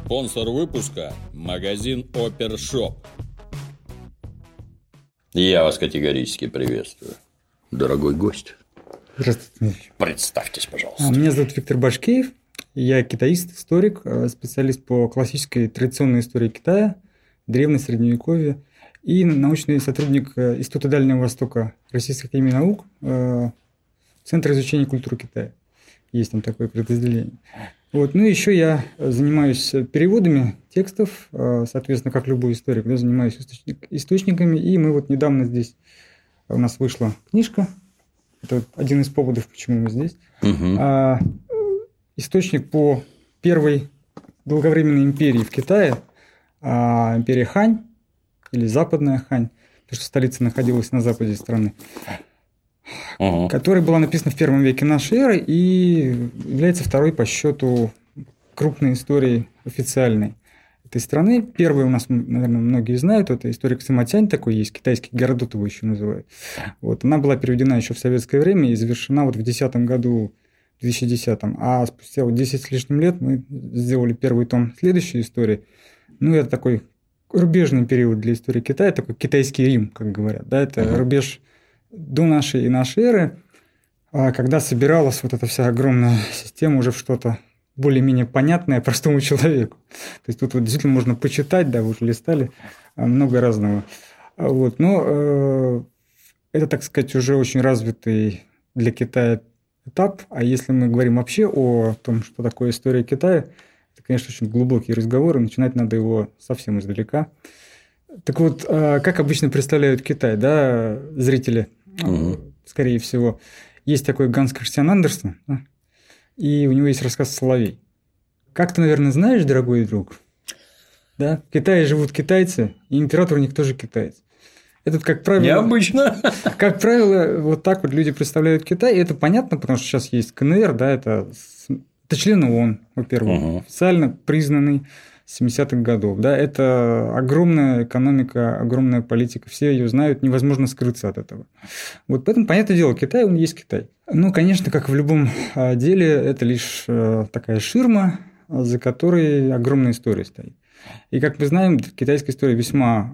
Спонсор выпуска – магазин Опершоп. Я вас категорически приветствую, дорогой гость. Здравствуйте. Представьтесь, пожалуйста. Меня зовут Виктор Башкеев. Я китаист, историк, специалист по классической традиционной истории Китая, древней Средневековья и научный сотрудник Института Дальнего Востока Российской академии наук, Центра изучения культуры Китая. Есть там такое подразделение. Вот. Ну, еще я занимаюсь переводами текстов, соответственно, как любой историк, я занимаюсь источниками, и мы вот недавно здесь, у нас вышла книжка, это один из поводов, почему мы здесь, источник по первой долговременной империи в Китае, империя Хань, или Западная Хань, потому что столица находилась на западе страны, которая была написана в первом веке нашей эры и является второй по счету крупной историей официальной этой страны. Первый у нас, наверное, многие знают, это историк Сыма Тянь такой есть, китайский Геродот его еще называют. Вот. Она была переведена еще в советское время и завершена вот в 2010 году, 2010, а спустя вот 10 с лишним лет мы сделали первый том следующей истории. Ну, это такой рубежный период для истории Китая, такой китайский Рим, как говорят. Да? Это рубеж до нашей и нашей эры, когда собиралась вот эта вся огромная система уже в что-то более-менее понятное простому человеку. То есть тут вот действительно можно почитать, да, вы уже листали, много разного. Вот. Но это, так сказать, уже очень развитый для Китая этап. А если мы говорим вообще о том, что такое история Китая, это, конечно, очень глубокий разговор, и начинать надо его совсем издалека. Так вот, как обычно представляют Китай, да, зрители, скорее всего, есть такой Ганс Кристиан Андерсен, да, и у него есть рассказ «Соловей». Как ты, наверное, знаешь, дорогой друг, да, в Китае живут китайцы, и император у них тоже китаец. Это, как правило... Необычно. Как правило, вот так вот люди представляют Китай, и это понятно, потому что сейчас есть КНР, да, это член ООН, во-первых, официально признанный с 70-х годов. Да, это огромная экономика, огромная политика, все ее знают, невозможно скрыться от этого. Вот поэтому, понятное дело, Китай, он есть Китай. Ну, конечно, как в любом деле, это лишь такая ширма, за которой огромная история стоит. И, как мы знаем, китайская история весьма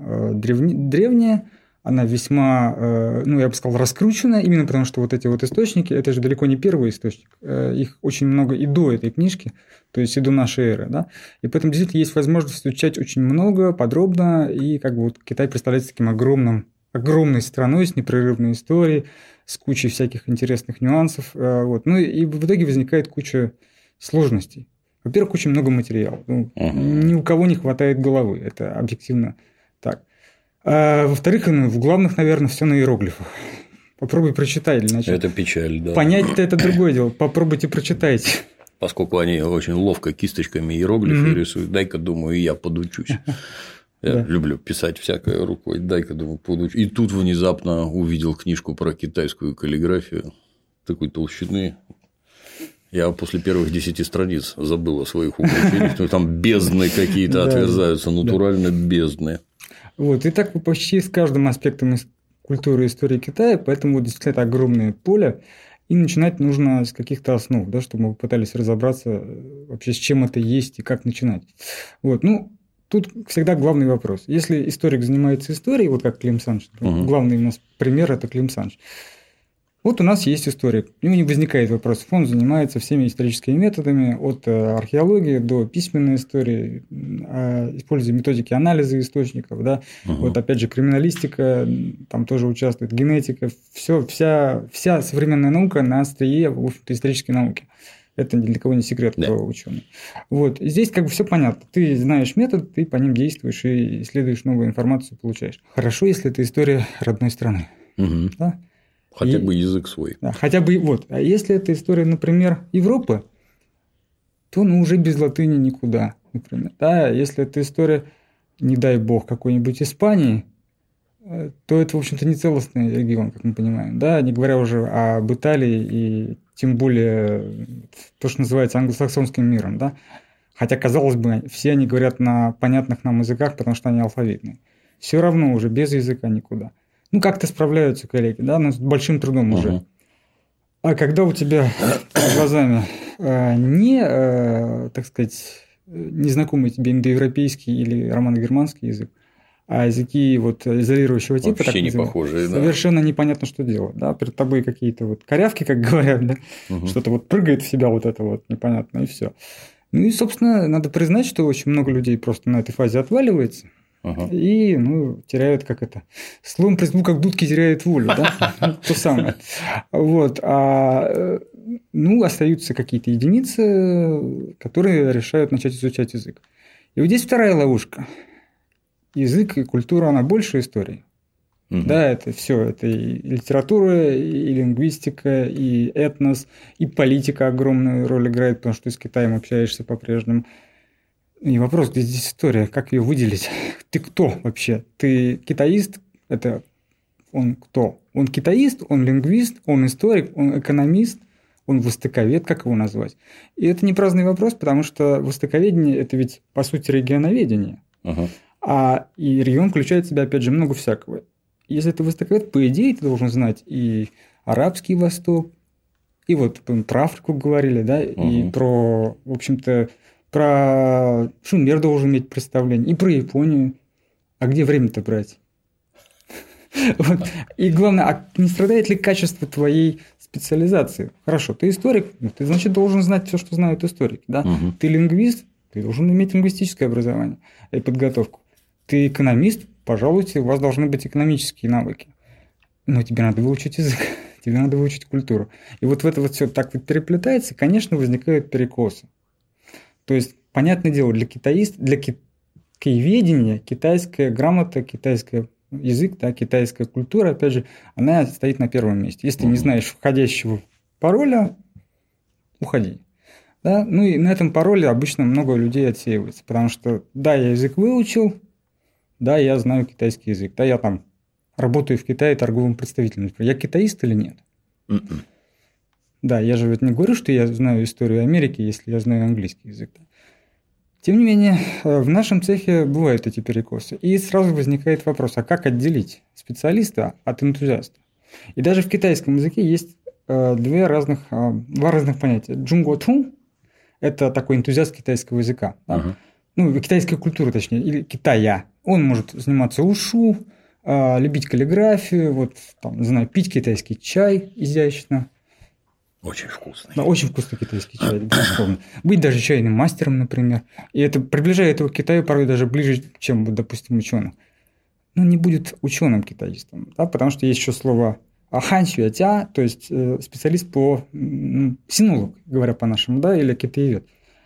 древняя, она весьма, ну, я бы сказал, раскручена, именно потому что вот эти вот источники, это же далеко не первый источник, их очень много и до этой книжки, то есть и до нашей эры, да, и поэтому действительно есть возможность изучать очень много, подробно, и как бы вот Китай представляется таким огромной страной с непрерывной историей, с кучей всяких интересных нюансов, вот, ну, и в итоге возникает куча сложностей. Во-первых, очень много материала, ни у кого не хватает головы, это объективно так. А во-вторых, в главных, наверное, все на иероглифах. Попробуй прочитай или начать. Это печаль, да. Понять-то это другое дело. Попробуйте прочитайте. Поскольку они очень ловко кисточками иероглифы рисуют, дай-ка, думаю, и я подучусь. Я люблю писать всякое рукой, дай-ка, думаю, подучусь. И тут внезапно увидел книжку про китайскую каллиграфию такой толщины. Я после первых 10 страниц забыл о своих увлечениях. Там бездны какие-то отверзаются, натурально бездны. Вот, и так почти с каждым аспектом культуры и истории Китая, поэтому действительно это огромное поле, и начинать нужно с каких-то основ, да, чтобы мы попытались разобраться вообще, с чем это есть и как начинать. Вот, ну, тут всегда главный вопрос. Если историк занимается историей, вот как Клим Саныч, главный у нас пример – это Клим Саныч. Вот у нас есть историк, у него не возникает вопросов, он занимается всеми историческими методами, от археологии до письменной истории, используя методики анализа источников, да, вот опять же криминалистика, там тоже участвует, генетика, вся современная наука на острие, в общем-то, исторической науки. Это ни для кого не секрет, кто ученый. Вот. Здесь как бы все понятно. Ты знаешь метод, ты по ним действуешь и исследуешь новую информацию, получаешь. Хорошо, если это история родной страны. Да? Хотя бы язык свой. Да, хотя бы вот. А если это история, например, Европы, то уже без латыни никуда, например. Да, если это история, не дай бог, какой-нибудь Испании, то это, в общем-то, не целостный регион, как мы понимаем. Да, не говоря уже об Италии и тем более то, что называется англосаксонским миром. Да? Хотя, казалось бы, все они говорят на понятных нам языках, потому что они алфавитные. Все равно уже без языка никуда. Ну, как-то справляются коллеги, да, но с большим трудом уже. А когда у тебя перед глазами не, так сказать, незнакомый тебе индоевропейский или романо-германский язык, а языки вот изолирующего типа, вообще так не называемые, похожие, да. совершенно непонятно, что делать. Да? Перед тобой какие-то вот корявки, как говорят, да? Что-то вот прыгает в себя вот это вот непонятно, и все. Ну и, собственно, надо признать, что очень много людей просто на этой фазе отваливается. И, теряют, как это, словом признаю, как дудки теряют волю, да, то самое. Вот, остаются какие-то единицы, которые решают начать изучать язык. И вот здесь вторая ловушка. Язык и культура, она больше истории. Да, это все, это и литература, и лингвистика, и этнос, и политика огромную роль играет, потому что ты с Китаем общаешься по-прежнему. И вопрос, где здесь история, как ее выделить? Ты кто вообще? Ты китаист? Это он кто? Он китаист, он лингвист, он историк, он экономист, он востоковед, как его назвать? И это не праздный вопрос, потому что востоковедение – это ведь, по сути, регионоведение. И регион включает в себя, опять же, много всякого. Если ты востоковед, по идее, ты должен знать и арабский Восток, и вот про Африку говорили, да, и про, в общем-то, про Шумер должен иметь представление, и про Японию. А где время-то брать? И главное, а не страдает ли качество твоей специализации? Хорошо, ты историк, ты, значит, должен знать все, что знают историки. Да? Ты лингвист, ты должен иметь лингвистическое образование и подготовку. Ты экономист, пожалуйте, у вас должны быть экономические навыки. Но тебе надо выучить язык, тебе надо выучить культуру. И вот в это вот все так вот переплетается, конечно, возникают перекосы. То есть, понятное дело, для китаеведения китайская грамота, китайский язык, да, китайская культура, опять же, она стоит на первом месте. Если ты не знаешь входящего пароля, уходи. Да? Ну и на этом пароле обычно много людей отсеивается, потому что да, я язык выучил, да, я знаю китайский язык, да, я там работаю в Китае торговым представителем. Я китаист или нет? Да, я же ведь не говорю, что я знаю историю Америки, если я знаю английский язык. Тем не менее, в нашем цехе бывают эти перекосы. И сразу возникает вопрос, а как отделить специалиста от энтузиаста? И даже в китайском языке есть два разных понятия. Джунго Чун – это такой энтузиаст китайского языка. Да? Китайской культуры, точнее, или Китая. Он может заниматься ушу, любить каллиграфию, вот, там, не знаю, пить китайский чай изящно. Очень вкусный. Да, очень вкусный китайский чай, безусловно. Быть даже чайным мастером, например. И это приближает его к Китаю порой даже ближе, чем, допустим, ученых. Но не будет ученым китаистом, да, потому что есть еще слово хан сюэтя, то есть специалист по синолог, говоря по-нашему, да, или китаевед.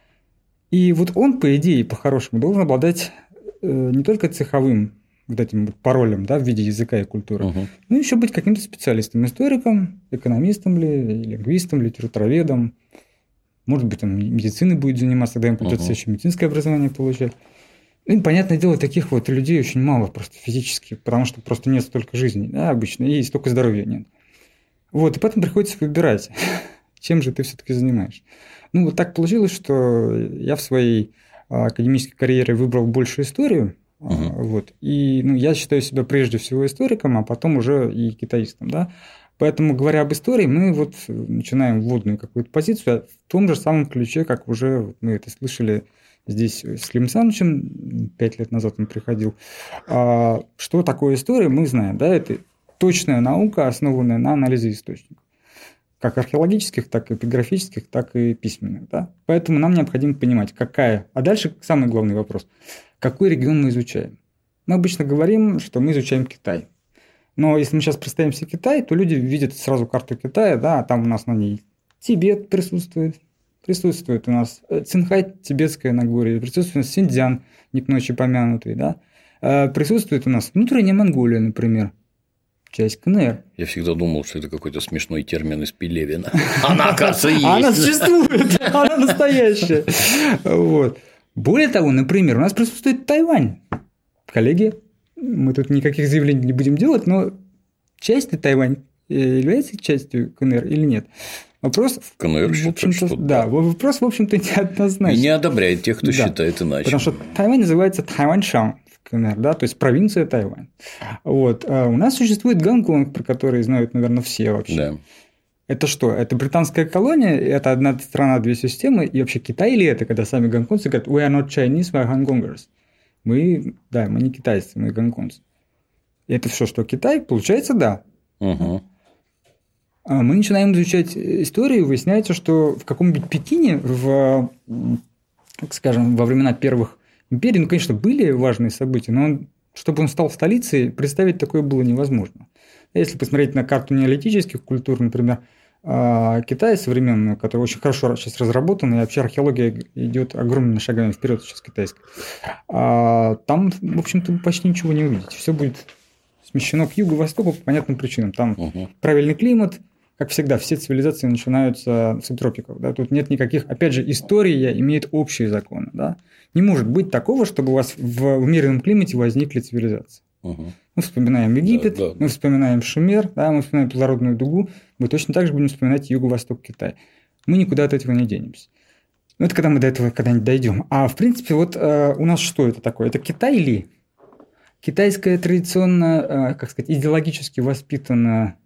И вот он, по идее, по-хорошему, должен обладать не только цеховым вот этим паролем, да, в виде языка и культуры, но еще быть каким-то специалистом, историком, экономистом ли, лингвистом, литературоведом. Может быть, он медициной будет заниматься, тогда ему придется еще медицинское образование получать. И, понятное дело, таких вот людей очень мало просто физически, потому что просто нет столько жизни, да, обычно, и столько здоровья нет. Вот, и поэтому приходится выбирать, чем же ты все-таки занимаешься. Вот так получилось, что я в своей академической карьере выбрал больше историю. Вот. И я считаю себя прежде всего историком, а потом уже и китаистом. Да? Поэтому, говоря об истории, мы вот начинаем вводную какую-то позицию в том же самом ключе, как уже мы это слышали здесь с Климом Санычем, 5 лет назад он приходил. Что такое история, мы знаем. Да? Это точная наука, основанная на анализе источников. Как археологических, так и эпиграфических, так и письменных. Да? Поэтому нам необходимо понимать, какая... А дальше самый главный вопрос. Какой регион мы изучаем? Мы обычно говорим, что мы изучаем Китай. Но если мы сейчас представим себе Китай, то люди видят сразу карту Китая, да, а там у нас на ней Тибет присутствует у нас Цинхай, Тибетское Нагорье, присутствует у нас Синьцзян, не к ночи помянутый, да, присутствует у нас внутренняя Монголия, например, часть КНР. Я всегда думал, что это какой-то смешной термин из Пелевина. Она, оказывается, есть. Она существует, она настоящая. Вот. Более того, например, у нас присутствует Тайвань. Коллеги, мы тут никаких заявлений не будем делать, но часть Тайвань является частью КНР или нет? Вопрос, в КНР считают, что да. Вопрос, в общем-то, неоднозначный. И не одобряет тех, кто считает иначе. Потому что Тайвань называется Тайваньшан в КНР, да, то есть провинция Тайвань. Вот. А у нас существует Гонконг, про который знают, наверное, все вообще. Да. Это что? Это британская колония, это одна страна, две системы, и вообще Китай или это, когда сами гонконгцы говорят «We are not Chinese, we are Hongkongers». Мы не китайцы, мы гонконгцы. И это все, что Китай? Получается, да. Угу. А мы начинаем изучать историю, выясняется, что в каком-нибудь Пекине, так скажем, во времена первых империй, ну, конечно, были важные события, но чтобы он стал столицей, представить такое было невозможно. Если посмотреть на карту неолитических культур, например, Китай современный, который очень хорошо сейчас разработан, и вообще археология идет огромными шагами вперед сейчас китайская, там, в общем-то, почти ничего не увидите. Все будет смещено к юго-востоку по понятным причинам. Там правильный климат, как всегда, все цивилизации начинаются с субтропиков. Да? Тут нет никаких... Опять же, история имеет общие законы. Да? Не может быть такого, чтобы у вас в умеренном климате возникли цивилизации. Мы вспоминаем Египет, мы вспоминаем Шумер, да, мы вспоминаем Плодородную дугу, мы точно так же будем вспоминать юго-восток Китая. Мы никуда от этого не денемся. Ну, это когда мы до этого когда-нибудь дойдем. А в принципе, вот у нас что это такое? Это Китай ли? Китайская традиционно, как сказать, идеологически воспитанная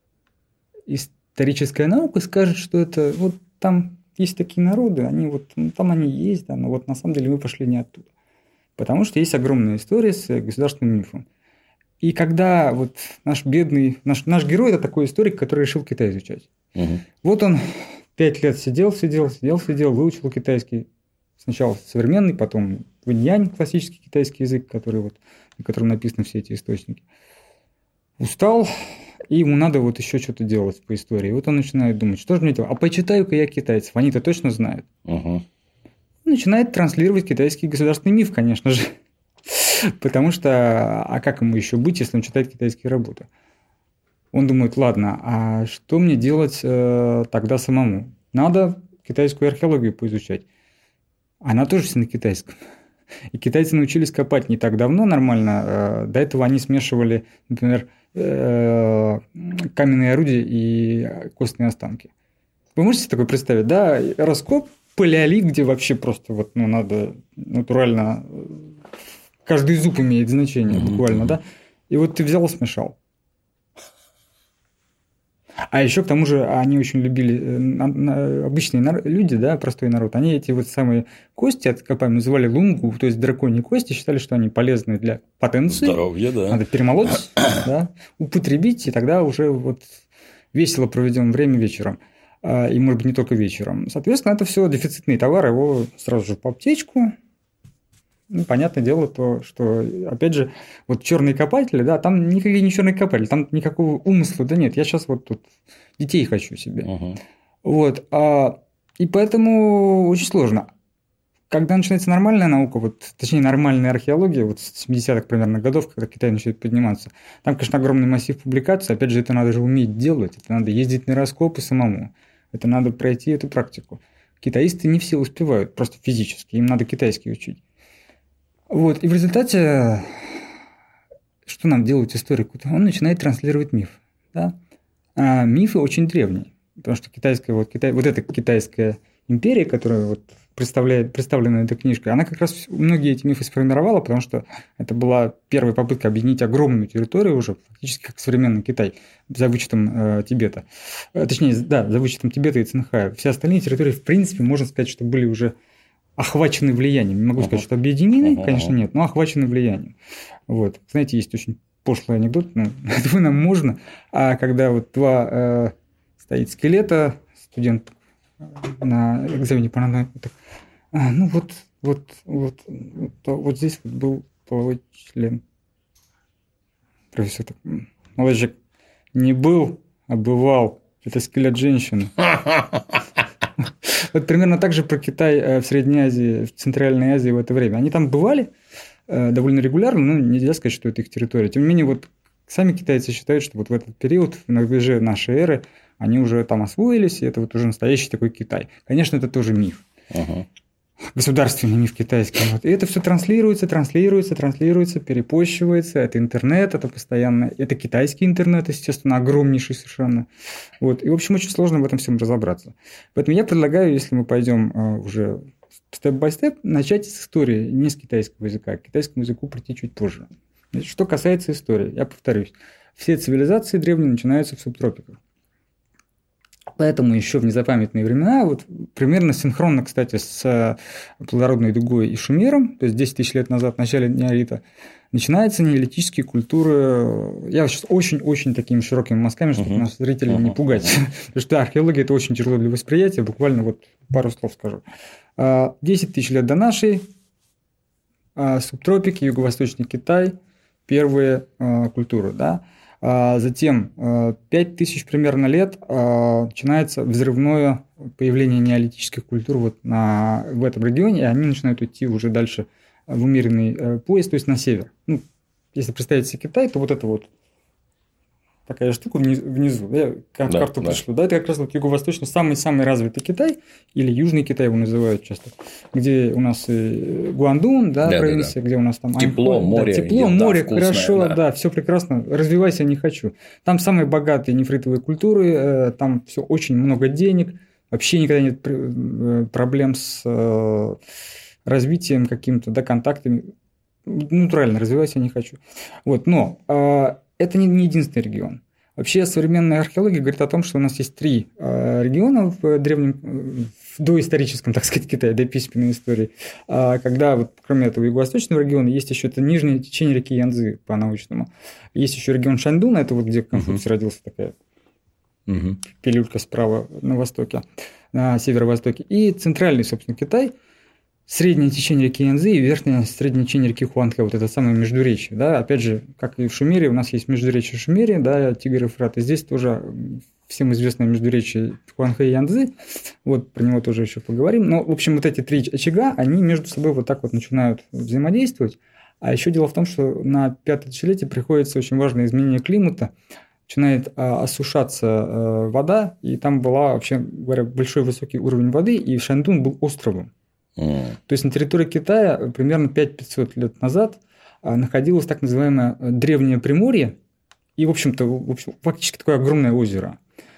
историческая наука скажет, что это вот там есть такие народы, они вот там они есть, да, но вот на самом деле мы пошли не оттуда. Потому что есть огромная история с государственным мифом. И когда вот наш бедный, наш герой – это такой историк, который решил Китай изучать. Вот он 5 лет сидел, выучил китайский. Сначала современный, потом вэньянь, классический китайский язык, на котором написаны все эти источники. Устал, и ему надо вот еще что-то делать по истории. Вот он начинает думать, что же мне делать? А почитаю-ка я китайцев, они-то точно знают. Начинает транслировать китайский государственный миф, конечно же. Потому что, а как ему еще быть, если он читает китайские работы? Он думает, ладно, а что мне делать тогда самому? Надо китайскую археологию поизучать. Она тоже все на китайском. И китайцы научились копать не так давно нормально. До этого они смешивали, например, каменные орудия и костные останки. Вы можете себе такое представить? Да, раскоп, палеолит, где вообще просто вот, надо натурально... Каждый зуб имеет значение буквально, да? И вот ты взял и смешал. А еще к тому же они очень любили, обычные люди, да, простой народ, они эти вот самые кости откопаемые называли лунгу, то есть драконьи кости, считали, что они полезны для потенции. Здоровье, да. Надо перемолоть, да, употребить, и тогда уже вот весело проведем время вечером. И, может быть, не только вечером. Соответственно, это все дефицитный товар, его сразу же по аптечку. Ну, понятное дело, то, что, опять же, вот черные копатели, да, там никакие не черные копатели, там никакого умысла, да нет, я сейчас вот тут детей хочу себе. Вот, и поэтому очень сложно. Когда начинается нормальная наука, вот, точнее, нормальная археология, вот с 70-х примерно годов, когда Китай начинает подниматься, там, конечно, огромный массив публикаций, опять же, это надо же уметь делать, это надо ездить на раскопы самому, это надо пройти эту практику. Китаисты не все успевают, просто физически, им надо китайский учить. Вот, и в результате, что нам делать историку? Он начинает транслировать миф. Да? А мифы очень древние, потому что эта китайская империя, которая вот представлена этой книжкой, она как раз многие эти мифы сформировала, потому что это была первая попытка объединить огромную территорию уже, фактически как современный Китай, за вычетом Тибета. Точнее, да, за вычетом Тибета и Цинхая. Все остальные территории, в принципе, можно сказать, что были уже охвачены влиянием. Не могу сказать, что объединены, конечно, нет, но охвачены влиянием. Вот. Знаете, есть очень пошлый анекдот, этого нам можно, а когда вот два стоит скелета, студент на экзамене по анатомии, вот здесь вот был половой член. Профессор так, молодой человек, не был, а бывал. Это скелет женщины. Вот примерно так же про Китай в Средней Азии, в Центральной Азии в это время. Они там бывали довольно регулярно, но нельзя сказать, что это их территория. Тем не менее, вот сами китайцы считают, что вот в этот период, на рубеже нашей эры, они уже там освоились, и это вот уже настоящий такой Китай. Конечно, это тоже миф. Государственный миф китайский. Вот. И это все транслируется, перепощивается. Это интернет, это постоянно... Это китайский интернет, естественно, огромнейший совершенно. Вот. И, в общем, очень сложно в этом всем разобраться. Поэтому я предлагаю, если мы пойдем уже степ-бай-степ, начать с истории, не с китайского языка. К китайскому языку прийти чуть позже. Значит, что касается истории, я повторюсь. Все цивилизации древние начинаются в субтропиках. Поэтому еще в незапамятные времена, вот примерно синхронно, кстати, с плодородной дугой и Шумером, то есть 10 тысяч лет назад, в начале неолита, начинаются неолитические культуры. Я сейчас очень-очень такими широкими мазками, чтобы нас зрителей не пугать. Потому что археология – это очень тяжело для восприятия. Буквально вот пару слов скажу. 10 тысяч лет до нашей, субтропики, юго-восточный Китай, первые культуры, да. Затем 5000 примерно лет начинается взрывное появление неолитических культур вот в этом регионе, и они начинают идти уже дальше в умеренный пояс, то есть на север. Ну, если представить себе Китай, то вот это вот такая штука внизу, да, карту пришлю, да, это как раз вот юго-восточный, самый-самый развитый Китай, или Южный Китай его называют часто, где у нас и Гуандун, да, провинция, где у нас там тепло, море, тепло, море, хорошо, да, все прекрасно, развивайся не хочу. Там самые богатые нефритовые культуры, там все очень много денег, вообще никогда нет проблем с развитием каким-то, да, контактами, натурально развивайся не хочу. Вот, но это не единственный регион. Вообще современная археология говорит о том, что у нас есть 3 региона в древнем, в доисторическом, так сказать, Китае, до письменной истории, когда, вот, кроме этого юго-восточного региона, есть еще это нижнее течение реки Янцзы по-научному. Есть еще регион Шаньдун, это вот где Конфуций родился, такая пилюлька справа на востоке, на северо-востоке, и центральный, собственно, Китай, среднее течение реки Янцзы и верхнее среднее течение реки Хуанхэ, вот это самое междуречье, да, опять же, как и в Шумере, у нас есть междуречье Шумере, да, Тигр и Ефрат, и здесь тоже всем известное междуречье Хуанхэ и Янцзы, вот про него тоже еще поговорим, но, в общем, вот эти 3 очага, они между собой вот так вот начинают взаимодействовать, а еще дело в том, что на 5-е тысячелетие приходится очень важное изменение климата, начинает осушаться вода, и там была, вообще говоря, большой высокий уровень воды, и Шаньдун был островом. То есть на территории Китая примерно 5500 лет назад находилось так называемое Древнее Приморье, и, в общем-то, фактически такое огромное озеро.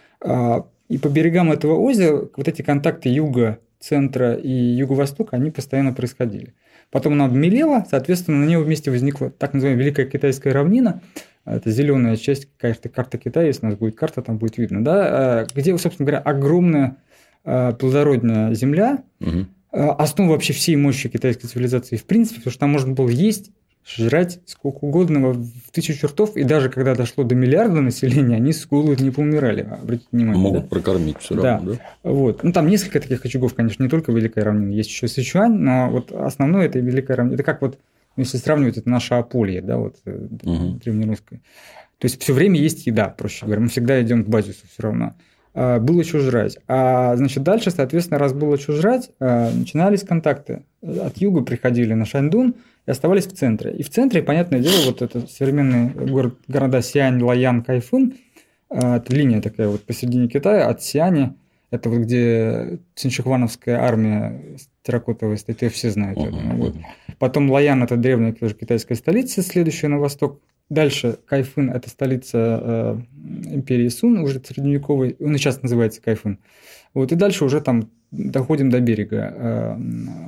И по берегам этого озера вот эти контакты юга, центра и юго-востока, они постоянно происходили. Потом она обмелела, соответственно, на нее вместе возникла так называемая Великая Китайская равнина, это зеленая часть карты Китая, если у нас будет карта, там будет видно, да, где, собственно говоря, огромная плодородная земля, основа вообще всей мощи китайской цивилизации в принципе, потому что там можно было есть, жрать сколько угодно в 1000 ртов, и даже когда дошло до миллиарда населения, они с голоду не поумирали, обратите внимание. Могут прокормить все равно, да? Вот. Ну, там несколько таких очагов, конечно, не только Великая равнина, есть еще Сычуань, но вот основное это Великая равнина. Это как вот, если сравнивать, это наше Аполье, да, вот древнерусское. То есть все время есть еда, проще говоря, мы всегда идем к базису все равно. Было что жрать. Значит, дальше, соответственно, раз было что жрать, начинались контакты. От юга приходили на Шаньдун и оставались в центре. И в центре, понятное дело, вот это современные города Сиань, Лаян, Кайфун, это линия такая вот посередине Китая, от Сиани, это вот где Циншихуановская армия терракотовая стоит, ее все знают. Вот. Потом Лаян – это древняя тоже китайская столица, следующая на восток. Дальше Кайфын – это столица империи Сун, уже средневековой, он и сейчас называется Кайфын. Вот, и дальше уже там доходим до берега,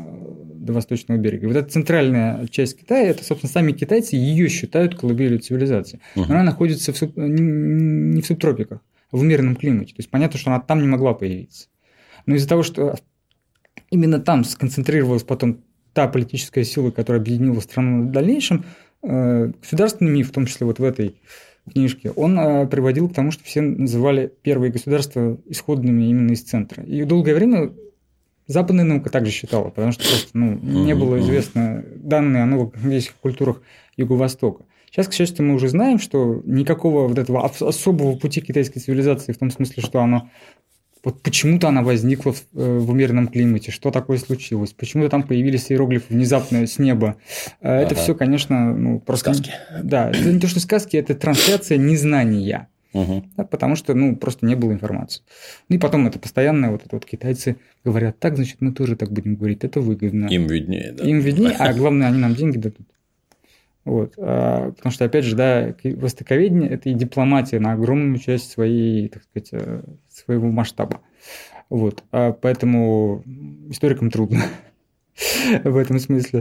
до восточного берега. Вот эта центральная часть Китая, это, собственно, сами китайцы ее считают колыбелью цивилизации. Но она находится не в субтропиках, а в умеренном климате. То есть понятно, что она там не могла появиться. Но из-за того, что именно там сконцентрировалась потом та политическая сила, которая объединила страну в дальнейшем, государственный миф, в том числе вот в этой книжке, он приводил к тому, что все называли первые государства исходными именно из центра. И долгое время западная наука также считала, потому что просто не было известно данные о новых европейских культурах Юго-Востока. Сейчас, к счастью, мы уже знаем, что никакого вот этого особого пути китайской цивилизации, в том смысле, что оно вот почему-то она возникла в умеренном климате, что такое случилось, почему-то там появились иероглифы внезапно с неба. Это все, конечно, просто... Сказки. Да, это не то, что сказки, это трансляция незнания. Да, потому что, просто не было информации. И потом это постоянно вот китайцы говорят, так, значит, мы тоже так будем говорить, это выгодно. Им виднее, да. Им виднее, а главное, они нам деньги дадут. Вот. Потому что, опять же, да, востоковедение – это и дипломатия на огромную часть своей, так сказать, своего масштаба. Вот. Поэтому историкам трудно в этом смысле.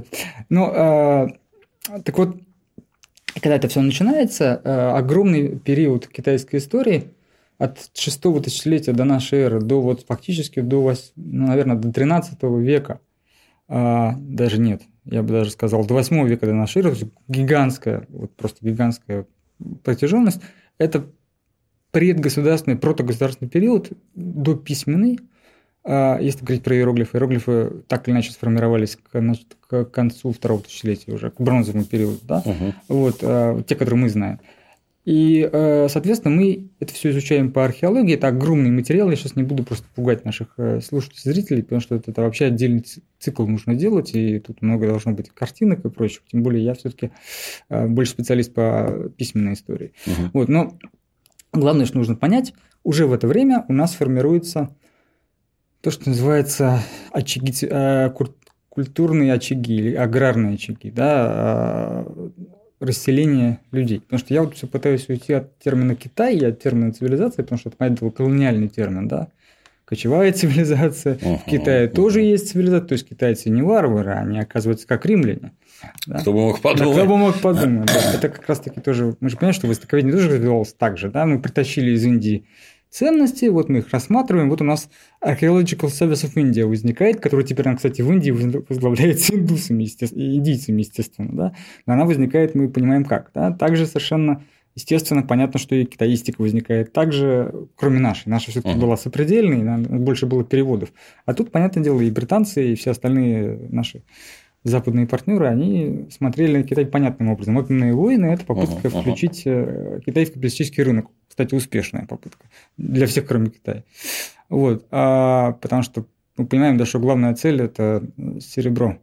Так вот, когда это все начинается, огромный период китайской истории, от 6-го тысячелетия до нашей эры до вот фактически до, наверное, до 13 века, даже нет, я бы даже сказал, до 8 века до нашей эры, гигантская, вот просто гигантская протяженность, это предгосударственный, протогосударственный период, дописьменный. Если говорить про иероглифы, иероглифы так или иначе сформировались к концу 2-го тысячелетия уже, к бронзовому периоду, да? Вот, те, которые мы знаем. И, соответственно, мы это все изучаем по археологии. Это огромный материал. Я сейчас не буду просто пугать наших слушателей, зрителей, потому что это вообще отдельный цикл нужно делать, и тут много должно быть картинок и прочего. Тем более я все-таки больше специалист по письменной истории. Вот, но главное, что нужно понять, уже в это время у нас формируется то, что называется очаги, культурные очаги или аграрные очаги, да, расселение людей. Потому что я вот все пытаюсь уйти от термина Китай и от термина цивилизация, потому что это, понятно, колониальный термин, да. Кочевая цивилизация. В Китае тоже есть цивилизация, то есть китайцы не варвары, они оказываются как римляне. Да? Кто бы мог подумать. Да, кто бы мог подумать, да. Это как раз-таки тоже, мы же понимаем, что востоковедение тоже развивалось так же, да, мы притащили из Индии ценности, вот мы их рассматриваем, вот у нас Archaeological Service of India возникает, который теперь, кстати, в Индии возглавляется индусами, индийцами, естественно, да, но она возникает, мы понимаем как, да, также совершенно естественно, понятно, что и китаистика возникает также, кроме нашей. Наша все-таки была сопредельной, больше было переводов. А тут, понятное дело, и британцы, и все остальные наши западные партнеры, они смотрели на Китай понятным образом. Опиумные войны – это попытка включить Китай в капиталистический рынок. Кстати, успешная попытка для всех, кроме Китая. Вот. Потому что мы понимаем, да, что главная цель – это серебро.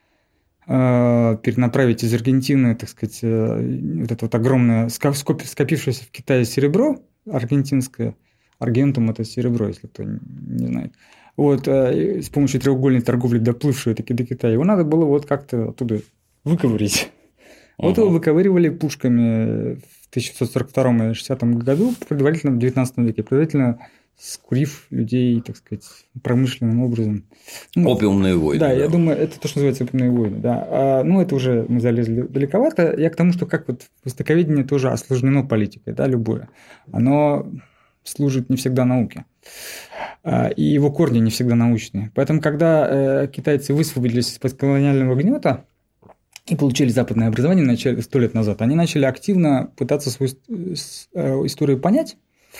Перенаправить из Аргентины, так сказать, вот это вот огромное, скопившееся в Китае серебро аргентинское, аргентум – это серебро, если кто не знает, вот, с помощью треугольной торговли, доплывшей таки до Китая, его надо было вот как-то оттуда выковырить. Вот его выковыривали пушками в 1642 и 1660 году, предварительно в 19 веке, предварительно скурив людей, так сказать, промышленным образом. Опиумные войны. Да, я думаю, это то, что называется опиумные войны. Да. Ну, это уже мы залезли далековато. Я к тому, что как вот востоковедение тоже осложнено политикой, да, любое. Оно служит не всегда науке. И его корни не всегда научные. Поэтому, когда китайцы высвободились из-под колониального гнета и получили западное образование 100 лет назад, они начали активно пытаться свою историю понять.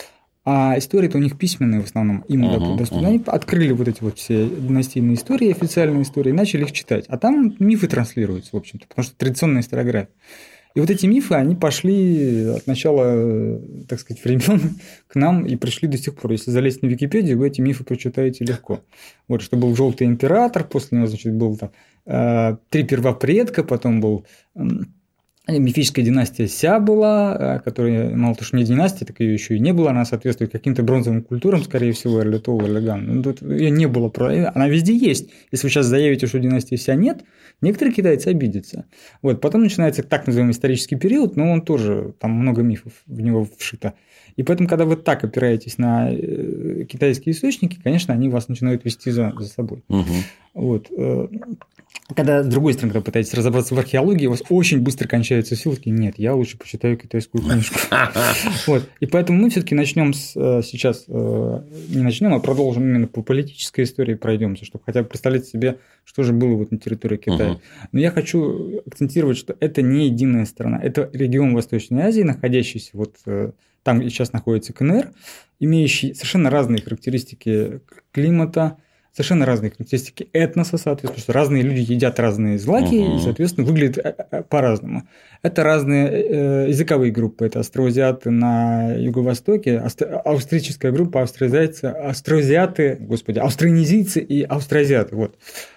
А истории-то у них письменные в основном, им доступны. Они открыли вот эти вот все династийные истории, официальные истории, и начали их читать. А там мифы транслируются, в общем-то, потому что традиционная историография. И вот эти мифы, они пошли от начала, так сказать, времен к нам и пришли до сих пор. Если залезть на Википедию, вы эти мифы прочитаете легко. Вот, что был желтый император, после него, значит, был там 3 первопредка, потом был мифическая династия Ся была, которая, мало того, что не династия, так ее еще и не было, она соответствует каким-то бронзовым культурам, скорее всего, Эрлитол, Эрлиган. Тут ее не было, она везде есть. Если вы сейчас заявите, что династии Ся нет, некоторые китайцы обидятся. Вот. Потом начинается так называемый исторический период, но он тоже, там много мифов в него вшито. И поэтому, когда вы так опираетесь на китайские источники, конечно, они вас начинают вести за собой. Вот. Когда, с другой стороны, когда пытаетесь разобраться в археологии, у вас очень быстро кончаются силы, такие, нет, я лучше почитаю китайскую книжку. Вот. И поэтому мы все-таки начнем сейчас, не начнем, а продолжим именно по политической истории пройдемся, чтобы хотя бы представлять себе, что же было вот на территории Китая. Но я хочу акцентировать, что это не единая страна, это регион Восточной Азии, находящийся вот там, где сейчас находится КНР, имеющий совершенно разные характеристики климата, совершенно разные характеристики этноса, соответственно, потому что разные люди едят разные злаки и, соответственно, выглядят по-разному. Это разные языковые группы, это австроазиаты на юго-востоке, австрийская группа, австроазиаты, аустронезийцы и австроазиаты. Вот.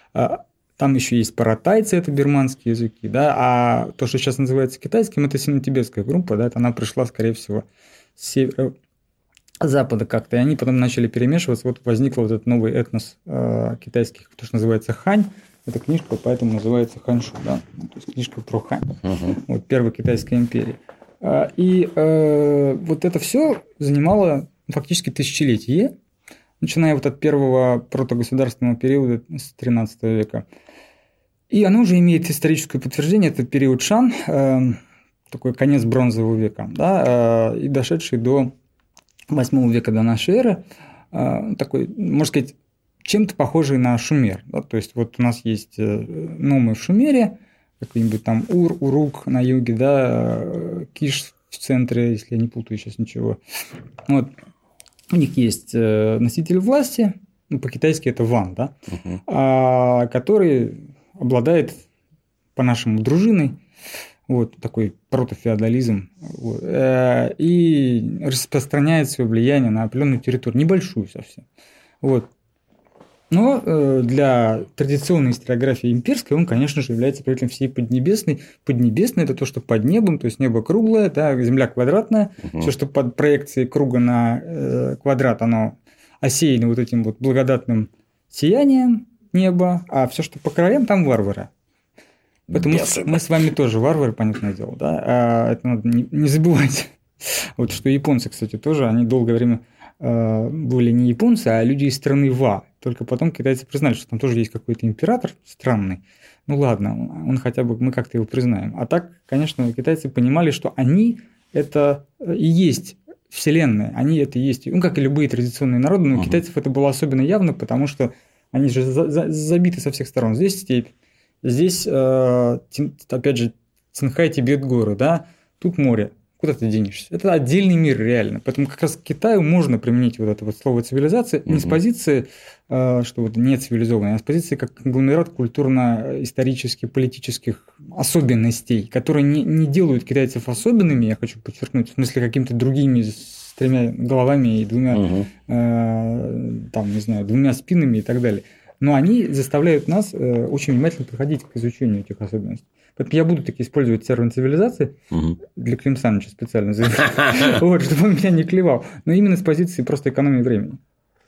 Там еще есть паратайцы, это бирманские языки, да, а то, что сейчас называется китайским, это сино-тибетская группа, да, это она пришла, скорее всего, с севера, Запада как-то, и они потом начали перемешиваться, вот возник вот этот новый этнос китайских, то, что называется хань, эта книжка, поэтому называется ханьшу, да, то есть книжка про хань, вот первая китайская империя. И вот это все занимало фактически тысячелетие, начиная вот от первого протогосударственного периода с XIII века. И оно уже имеет историческое подтверждение, это период Шан, такой конец бронзового века, да, и дошедший до 8 века до нашей эры, такой, можно сказать, чем-то похожий на Шумер. Да? То есть, вот у нас есть номы в Шумере, какой-нибудь там Ур, Урук на юге, да, Киш в центре, если я не путаю сейчас ничего. Вот. У них есть носитель власти, ну, по-китайски это Ван, да, который обладает, по-нашему, дружиной, вот, такой протофеодализм, вот, и распространяет свое влияние на определенную территорию, небольшую совсем. Вот. Но для традиционной историографии имперской он, конечно же, является представителем всей Поднебесной. Поднебесная – это то, что под небом, то есть небо круглое, да, земля квадратная. Все, что под проекцией круга на квадрат, оно осеяно вот этим вот благодатным сиянием неба, а все, что по краям, там варвары. Поэтому мы с вами тоже варвары, понятное дело, да, это надо не забывать. Вот что японцы, кстати, тоже, они долгое время были не японцы, а люди из страны Ва. Только потом китайцы признали, что там тоже есть какой-то император странный. Ну ладно, он хотя бы, мы как-то его признаем. А так, конечно, китайцы понимали, что они это и есть вселенная, они это и есть, ну, как и любые традиционные народы, но у китайцев это было особенно явно, потому что они же забиты со всех сторон. Здесь степь, здесь, опять же, Цинхай, Тибет, горы, да, тут море. Куда ты денешься? Это отдельный мир, реально. Поэтому как раз к Китаю можно применить вот это вот слово цивилизация не с позиции, что вот не цивилизованная, а с позиции как конгломерат культурно-исторических, политических особенностей, которые не делают китайцев особенными, я хочу подчеркнуть, в смысле какими-то другими с 3 головами и 2, там, не знаю, 2 спинами и так далее. Но они заставляют нас очень внимательно подходить к изучению этих особенностей. Поэтому я буду таки использовать термин цивилизации для Клим Саныча специально, вот, чтобы он меня не клевал, но именно с позиции просто экономии времени.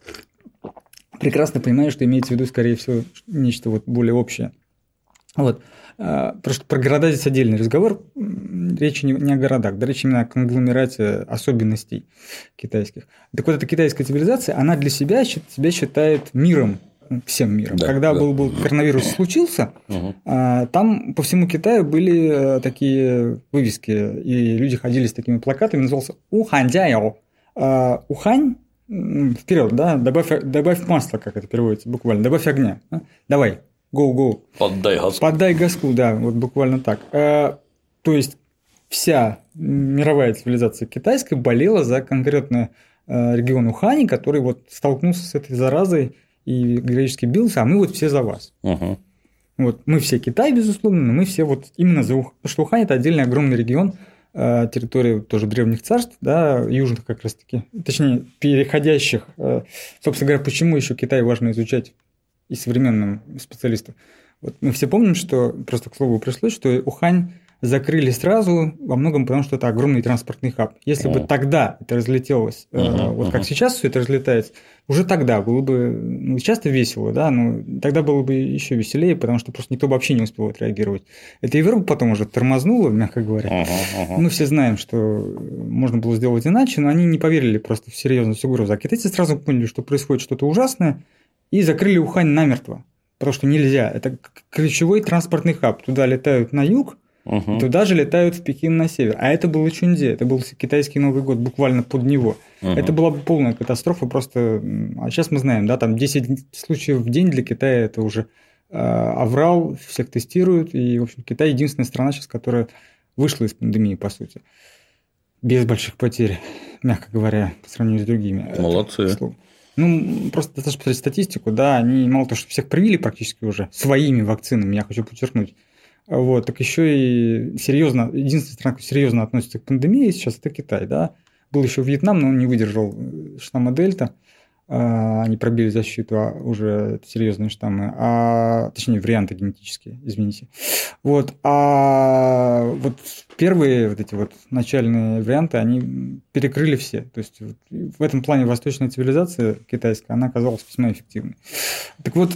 Прекрасно понимаю, что имеется в виду, скорее всего, нечто вот более общее. Вот. Просто про города здесь отдельный разговор. Речь не о городах, да, речь именно о конгломерате особенностей китайских. Так вот, эта китайская цивилизация, она для себя считает миром, всем миром. Да, когда был коронавирус случился, там по всему Китаю были такие вывески, и люди ходили с такими плакатами, назывался «Уханьдяо». Ухань, вперед, да, добавь масла, как это переводится буквально, добавь огня, давай, go. Поддай газку, да, вот буквально так. То есть вся мировая цивилизация китайская болела за конкретный регион Ухани, который вот столкнулся с этой заразой и героически бился, а мы вот все за вас. Вот мы все Китай, безусловно, но мы все вот именно за Ухань. Потому что Ухань – это отдельный огромный регион, территория тоже древних царств, да, южных как раз-таки, точнее, переходящих. Собственно говоря, почему еще Китай важно изучать и современным специалистам. Вот мы все помним, что, просто к слову пришлось, что Ухань закрыли сразу во многом потому, что это огромный транспортный хаб. Если бы тогда это разлетелось, вот как сейчас все это разлетается, уже тогда было бы часто весело, да, но тогда было бы еще веселее, потому что просто никто бы вообще не успел отреагировать. Это Европа потом уже тормознула, мягко говоря. Мы все знаем, что можно было сделать иначе, но они не поверили просто в серьезность угрозы. А китайцы сразу поняли, что происходит что-то ужасное, и закрыли Ухань намертво, потому что нельзя. Это ключевой транспортный хаб. Туда летают на юг, туда же летают в Пекин на север. А это было Чунде, это был китайский Новый год, буквально под него. Это была бы полная катастрофа просто. А сейчас мы знаем, да, там 10 случаев в день для Китая это уже аврал, всех тестируют. И, в общем, Китай единственная страна сейчас, которая вышла из пандемии, по сути. Без больших потерь, мягко говоря, по сравнению с другими. Молодцы. Ну, просто достаточно посмотреть статистику, да, они мало того, что всех привили практически уже своими вакцинами, я хочу подчеркнуть. Вот, так еще и серьезно, единственная страна, которая серьезно относится к пандемии сейчас, это Китай, да. Был еще Вьетнам, но он не выдержал штамма Дельта, они пробили защиту, уже серьезные штаммы, точнее, варианты генетические, извините. Вот, а вот первые вот эти вот начальные варианты, они перекрыли все. То есть в этом плане восточная цивилизация китайская, она оказалась весьма эффективной. Так вот,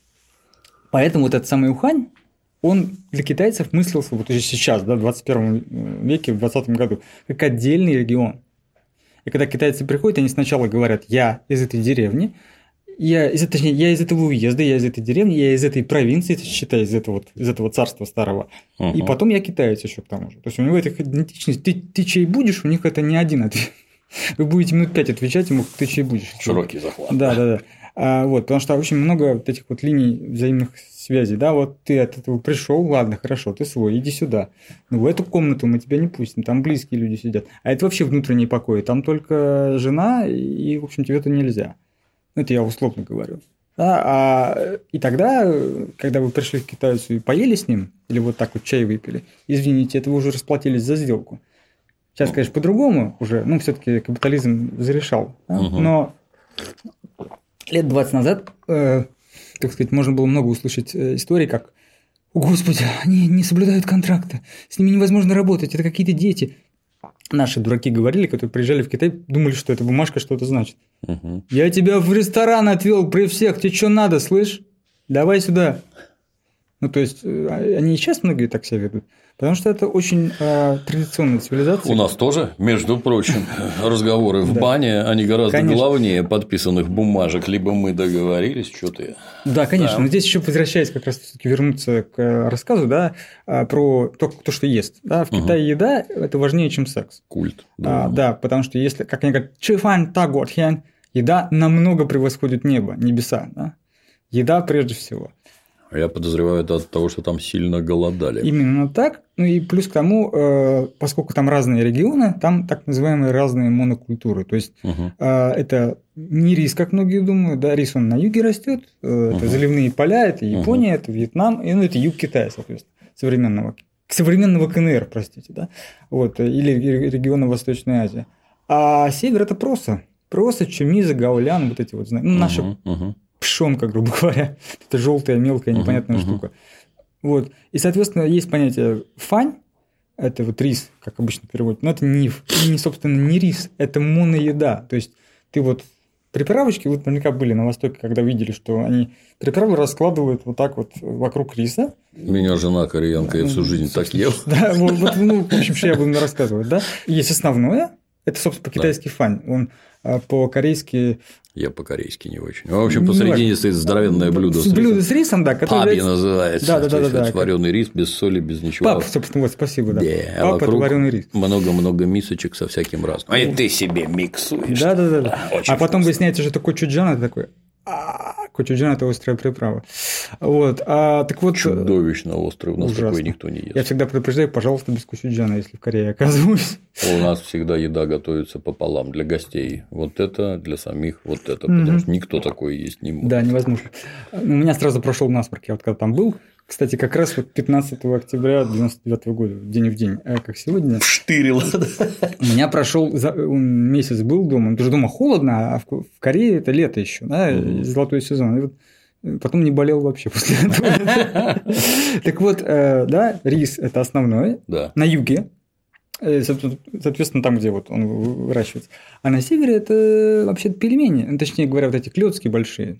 поэтому вот этот самый Ухань, он для китайцев мыслился вот уже сейчас, да, в 21 веке, в 20 году, как отдельный регион. И когда китайцы приходят, они сначала говорят: я из этой деревни, я из этого уезда, я из этой деревни, я из этой провинции, считай, из этого царства старого. И потом я китаец еще к тому же. То есть у него эта идентичность, ты чей будешь, у них это не один ответ. Вы будете минут 5 отвечать ему, ты че будешь. Широкий захват. Да. Вот, потому что очень много вот этих вот линий взаимных связей. Да, вот ты от этого пришел, ладно, хорошо, ты свой, иди сюда. Но в эту комнату мы тебя не пустим, там близкие люди сидят. А это вообще внутренний покой, там только жена, и, в общем, тебе это нельзя. Это я условно говорю. Да, и тогда, когда вы пришли к китайцу и поели с ним, или вот так вот чай выпили, извините, это вы уже расплатились за сделку. Сейчас, конечно, по-другому уже, все-таки капитализм зарешал. Да? Но лет 20 назад, так сказать, можно было много услышать историй, как «О, Господи, они не соблюдают контракта, с ними невозможно работать, это какие-то дети». Наши дураки говорили, которые приезжали в Китай, думали, что эта бумажка что-то значит. «Я тебя в ресторан отвел при всех, тебе что надо, слышь? Давай сюда». То есть, они и сейчас многие так себя ведут. Потому что это очень традиционная цивилизация. У нас тоже, между прочим, разговоры в бане, они гораздо главнее подписанных бумажек. Либо мы договорились, что-то. Да, конечно. Но здесь еще возвращаясь как раз таки вернуться к рассказу, да, про то, что ест. Да, в Китае еда – это важнее, чем секс. Культ. Да, потому что если, как они говорят, «Чифан та гуатхян», еда намного превосходит небо, небеса. Да? Еда прежде всего. Я подозреваю, это от того, что там сильно голодали. Именно так. И плюс к тому, поскольку там разные регионы, там так называемые разные монокультуры. То есть, это не рис, как многие думают. Да, рис он на юге растет, это заливные поля, это Япония, это Вьетнам, и это юг Китая, соответственно, современного КНР, простите, да? Вот, или региона Восточной Азии. А север – это проса, чемиза, гаулян, вот эти вот, наши пшенка, грубо говоря. Это желтая, мелкая, непонятная штука. Вот. И, соответственно, есть понятие фань, это вот рис, как обычно переводят, но это собственно, не рис, это моноеда. То есть, ты вот приправочки, вы наверняка были на Востоке, когда видели, что они приправы раскладывают вот так вот вокруг риса. Меня жена кореянка, я всю жизнь так ел. Да, в общем, что я буду рассказывать, да. Есть основное, это, собственно, по-китайски фань, он по-корейски... Я по-корейски не очень. В общем, посередине стоит здоровенное блюдо с рисом. Блюдо с рисом, да. Паби называется. Да. Вареный рис без соли, без ничего. Пап, собственно, вот, спасибо, да. А вокруг вареный рис. Много-много мисочек со всяким разным. И ты себе миксуешь. Да. А потом выясняется, что такое кочуджан, это такой... Кочуджан – это острая приправа. Вот. Так вот, чудовищно острый. У нас такое никто не ест. Я всегда предупреждаю, пожалуйста, без кочуджана, если в Корее оказываюсь. У нас всегда еда готовится пополам. Для гостей вот это, для самих вот это. Потому что никто такое есть не может. Да, невозможно. У меня сразу прошел насморк. Я вот когда там был, кстати, как раз вот 15 октября 1999 года, день в день, как сегодня. Вштырило. У меня прошел месяц был дома. Потому что дома холодно, а в Корее это лето еще, да, золотой сезон. И вот потом не болел вообще после этого. Так вот, да, рис – это основное на юге. Соответственно, там, где вот он выращивается. А на севере это вообще-то пельмени. Точнее говоря, вот эти клёцки большие.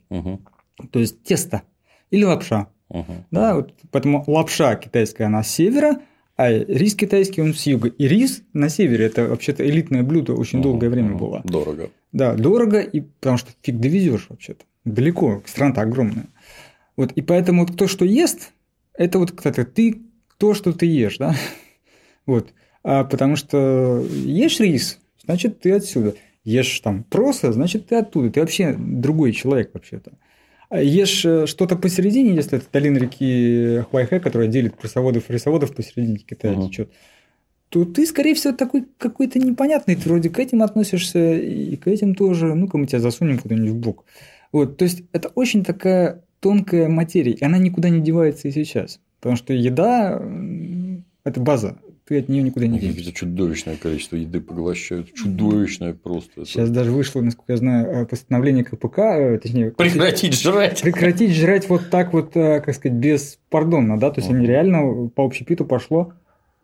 То есть тесто или лапша. Да, вот, поэтому лапша китайская, она с севера, а рис китайский, он с юга. И рис на севере – это вообще-то элитное блюдо, очень долгое время было. Дорого. Да, дорого, и потому что фиг довезешь вообще-то. Далеко, страна-то огромная. Вот, и поэтому кто что ест, это вот, кстати, ты то, что ты ешь, да? Вот. Потому что ешь рис, значит, ты отсюда. Ешь там проса, значит, ты оттуда. Ты вообще другой человек вообще-то. Ешь что-то посередине, если это долина реки Хуайхэ, которая делит пресоводов и рисоводов посередине Китая течет, то ты, скорее всего, такой какой-то непонятный. Ты вроде к этим относишься, и к этим тоже. Ну-ка, мы тебя засунем куда-нибудь в бок. Вот, то есть, это очень такая тонкая материя, и она никуда не девается и сейчас. Потому что еда – это база. Ты от нее никуда не денешься. Это чудовищное количество еды поглощают. Чудовищное просто. Сейчас даже вышло, насколько я знаю, постановление КПК, точнее... Прекратить жрать. Прекратить жрать вот так вот, как сказать, беспардонно, да? То есть, они реально по общепиту пошло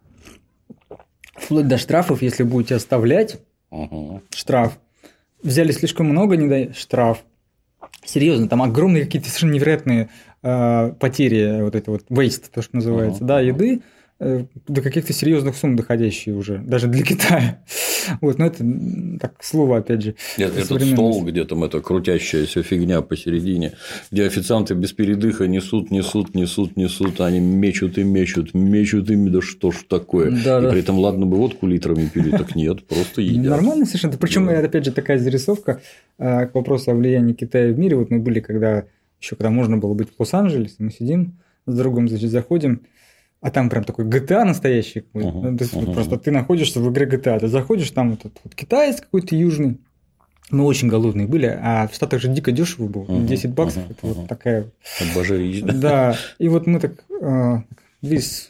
вплоть до штрафов, если будете оставлять, штраф. Взяли слишком много, не дай штраф. Серьезно, там огромные какие-то совершенно невероятные потери, вот это вот waste, то, что называется, да, еды, до каких-то серьезных сумм доходящие уже, даже для Китая. Вот, но это так, к слову, опять же. Этот стол, где там эта крутящаяся фигня посередине, где официанты без передыха несут, они мечут, да что ж такое. Да, и при этом, ладно бы водку литрами пили, так нет, просто едят. Нормально совершенно. Причем, опять же, такая зарисовка к вопросу о влиянии Китая в мире. Вот мы были, когда можно было быть в Лос-Анджелесе, мы сидим с другом, значит, заходим. А там прям такой GTA настоящий. Просто ты находишься в игре GTA. Ты заходишь, там этот вот китаец какой-то южный. Мы очень голодные были, а в Штатах же дико дешево было. $10 это вот такая. Обожарить. Да. И вот мы так this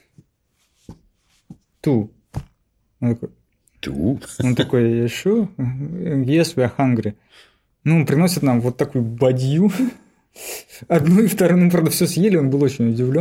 two. Он такой, что? Yes, we are hungry. Ну, он приносит нам вот такую бадью. Одну и вторую, ну, правда, все съели, он был очень удивлен.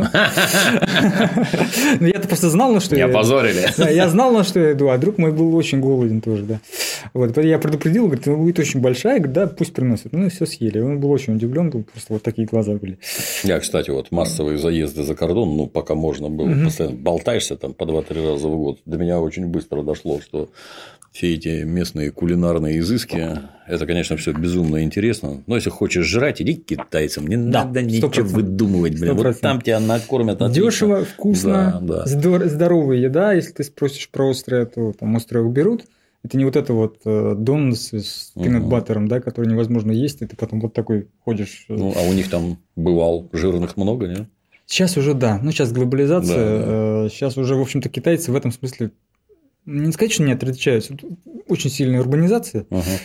Но я-то просто знал, на что я иду. Меня позорили. Да, я знал, на что я иду, а друг мой был очень голоден тоже, да. Вот, я предупредил, говорит, ну, будет очень большая, говорит, да, пусть приносят. Ну, и все съели. Он был очень удивлен, просто вот такие глаза были. Я, кстати, вот массовые заезды за кордон, ну, пока можно было, постоянно болтаешься там по 2-3 раза в год. До меня очень быстро дошло, что все эти местные кулинарные изыски, это, конечно, все безумно интересно. Но если хочешь жрать, иди к китайцам. Не надо ничего выдумывать, блин. 100%. Вот там тебя накормят отлично. Дешево, вкусно, да. Здоровая еда. Если ты спросишь про острое, то там острое уберут. Это не вот это вот донус с пинат-баттером, да, который невозможно есть, и ты потом вот такой ходишь. Ну, а у них там бывал жирных много, нет? Сейчас уже да. Ну, сейчас глобализация. Да. Сейчас уже, в общем-то, китайцы в этом смысле, не сказать, что не отличаются. Очень сильная урбанизация.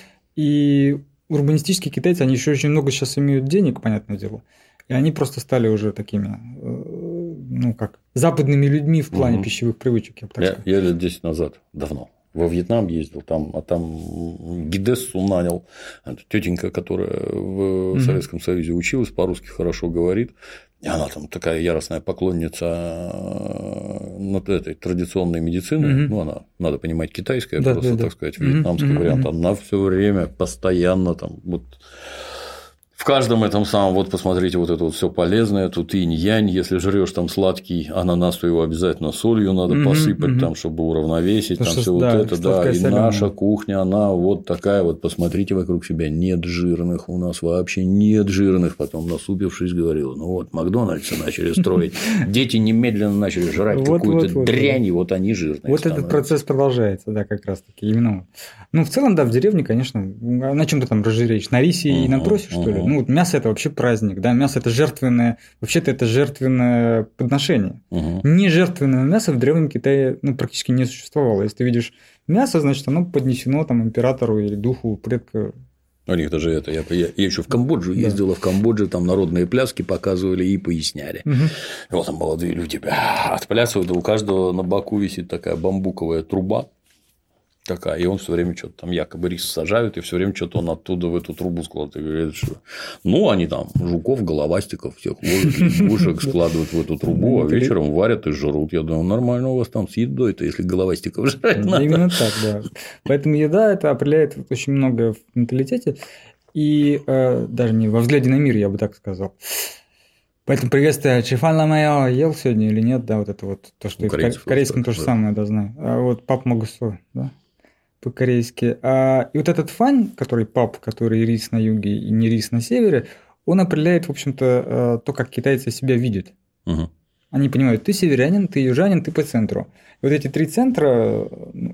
И урбанистические китайцы, они еще очень много сейчас имеют денег, понятное дело. И они просто стали уже такими, ну, как западными людьми в плане пищевых привычек. Я лет 10 назад, давно, во Вьетнам ездил, там гидессу нанял, тетенька, которая в Советском Союзе училась, по-русски хорошо говорит. И она там такая яростная поклонница этой традиционной медицины. Ну, она, надо понимать, китайская, просто, так сказать, вьетнамский вариант. Она все время, постоянно там вот. В каждом этом самом, вот посмотрите, вот это вот все полезное, тут инь-янь, если жрешь там сладкий ананас, то его обязательно солью надо посыпать, там, чтобы уравновесить, там все вот это, да, и наша кухня, она вот такая вот, посмотрите вокруг себя, нет жирных, у нас вообще нет жирных, потом насупившись говорил, ну вот, Макдональдсы начали строить, дети немедленно начали жрать какую-то дрянь, и вот они жирные. Вот этот процесс продолжается, да, как раз таки, именно. Ну, в целом, да, в деревне, конечно, на чем ты там разжиреешь, на рисе и на просе, что ли? Ну, вот мясо – это вообще праздник, да, мясо – это жертвенное, вообще-то это жертвенное подношение. Не жертвенное мясо в Древнем Китае, ну, практически не существовало. Если ты видишь мясо, значит, оно поднесено там императору или духу предка. У них даже это, я еще в Камбоджу ездила, в Камбодже там народные пляски показывали и поясняли. И вот там молодые люди отплясывают, у каждого на боку висит такая бамбуковая труба. Такая, и он все время что-то там якобы рис сажают, и все время что-то он оттуда в эту трубу складывает. Что... Ну, они там жуков, головастиков всех ложат, лягушек складывают в эту трубу, а вечером варят и жрут. Я думаю, нормально у вас там с едой-то, если головастиков жрать надо. Именно так, да. Поэтому еда это определяет очень многое в менталитете, и даже не во взгляде на мир, я бы так сказал. Поэтому приветствие, Чифан Ламайо ел сегодня или нет, да, вот это вот то, что в корейском то же самое, да, знаю. А вот пап могусо, да, по-корейски. И вот этот фан, который пап, который рис на юге и не рис на севере, он определяет, в общем-то, то, как китайцы себя видят. Они понимают, ты северянин, ты южанин, ты по центру. И вот эти три центра,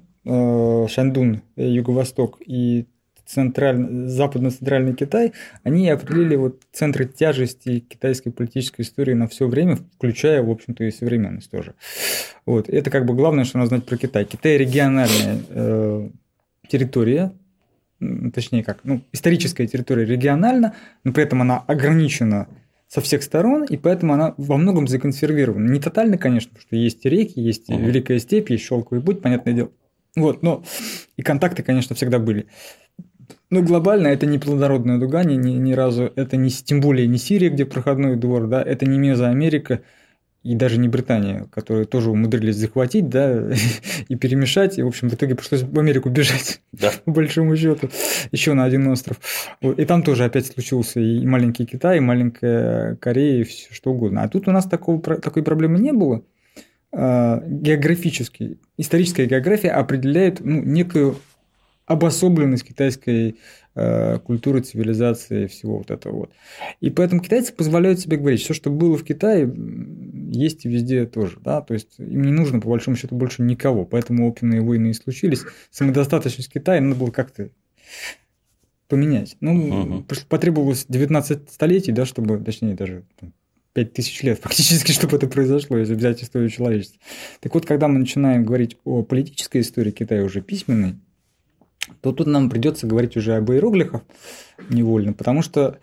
Шандун, юго-восток и западно-центральный Китай, они определили вот центры тяжести китайской политической истории на все время, включая, в общем-то, и современность тоже. Вот. Это как бы главное, что надо знать про Китай. Китай региональная территория, точнее как, историческая территория региональна, но при этом она ограничена со всех сторон, и поэтому она во многом законсервирована. Не тотально, конечно, потому что есть реки, есть Великая степь, есть Шелковый путь, понятное дело. Вот, но и контакты, конечно, всегда были. Но глобально это не плодородная дуга, ни разу, это не, тем более не Сирия, где проходной двор, да, это не Мезоамерика и даже не Британия, которые тоже умудрились захватить, да, и перемешать, и, в общем, в итоге пришлось в Америку бежать, да. По большому счету, еще на один остров. Вот. И там тоже опять случился и маленький Китай, и маленькая Корея, и все что угодно. А тут у нас такой проблемы не было. Географически, историческая география определяет некую обособленность китайской культуры, цивилизации, всего вот этого вот. И поэтому китайцы позволяют себе говорить, все, что было в Китае, есть и везде тоже, да, то есть им не нужно, по большому счету, больше никого, поэтому опиумные войны и случились. Самодостаточность Китая надо было как-то поменять. Ну, потребовалось 19 столетий, да, чтобы, точнее, даже 5000 лет фактически, чтобы это произошло, если взять историю человечества. Так вот, когда мы начинаем говорить о политической истории Китая, уже письменной, то тут нам придется говорить уже об иероглифах невольно, потому что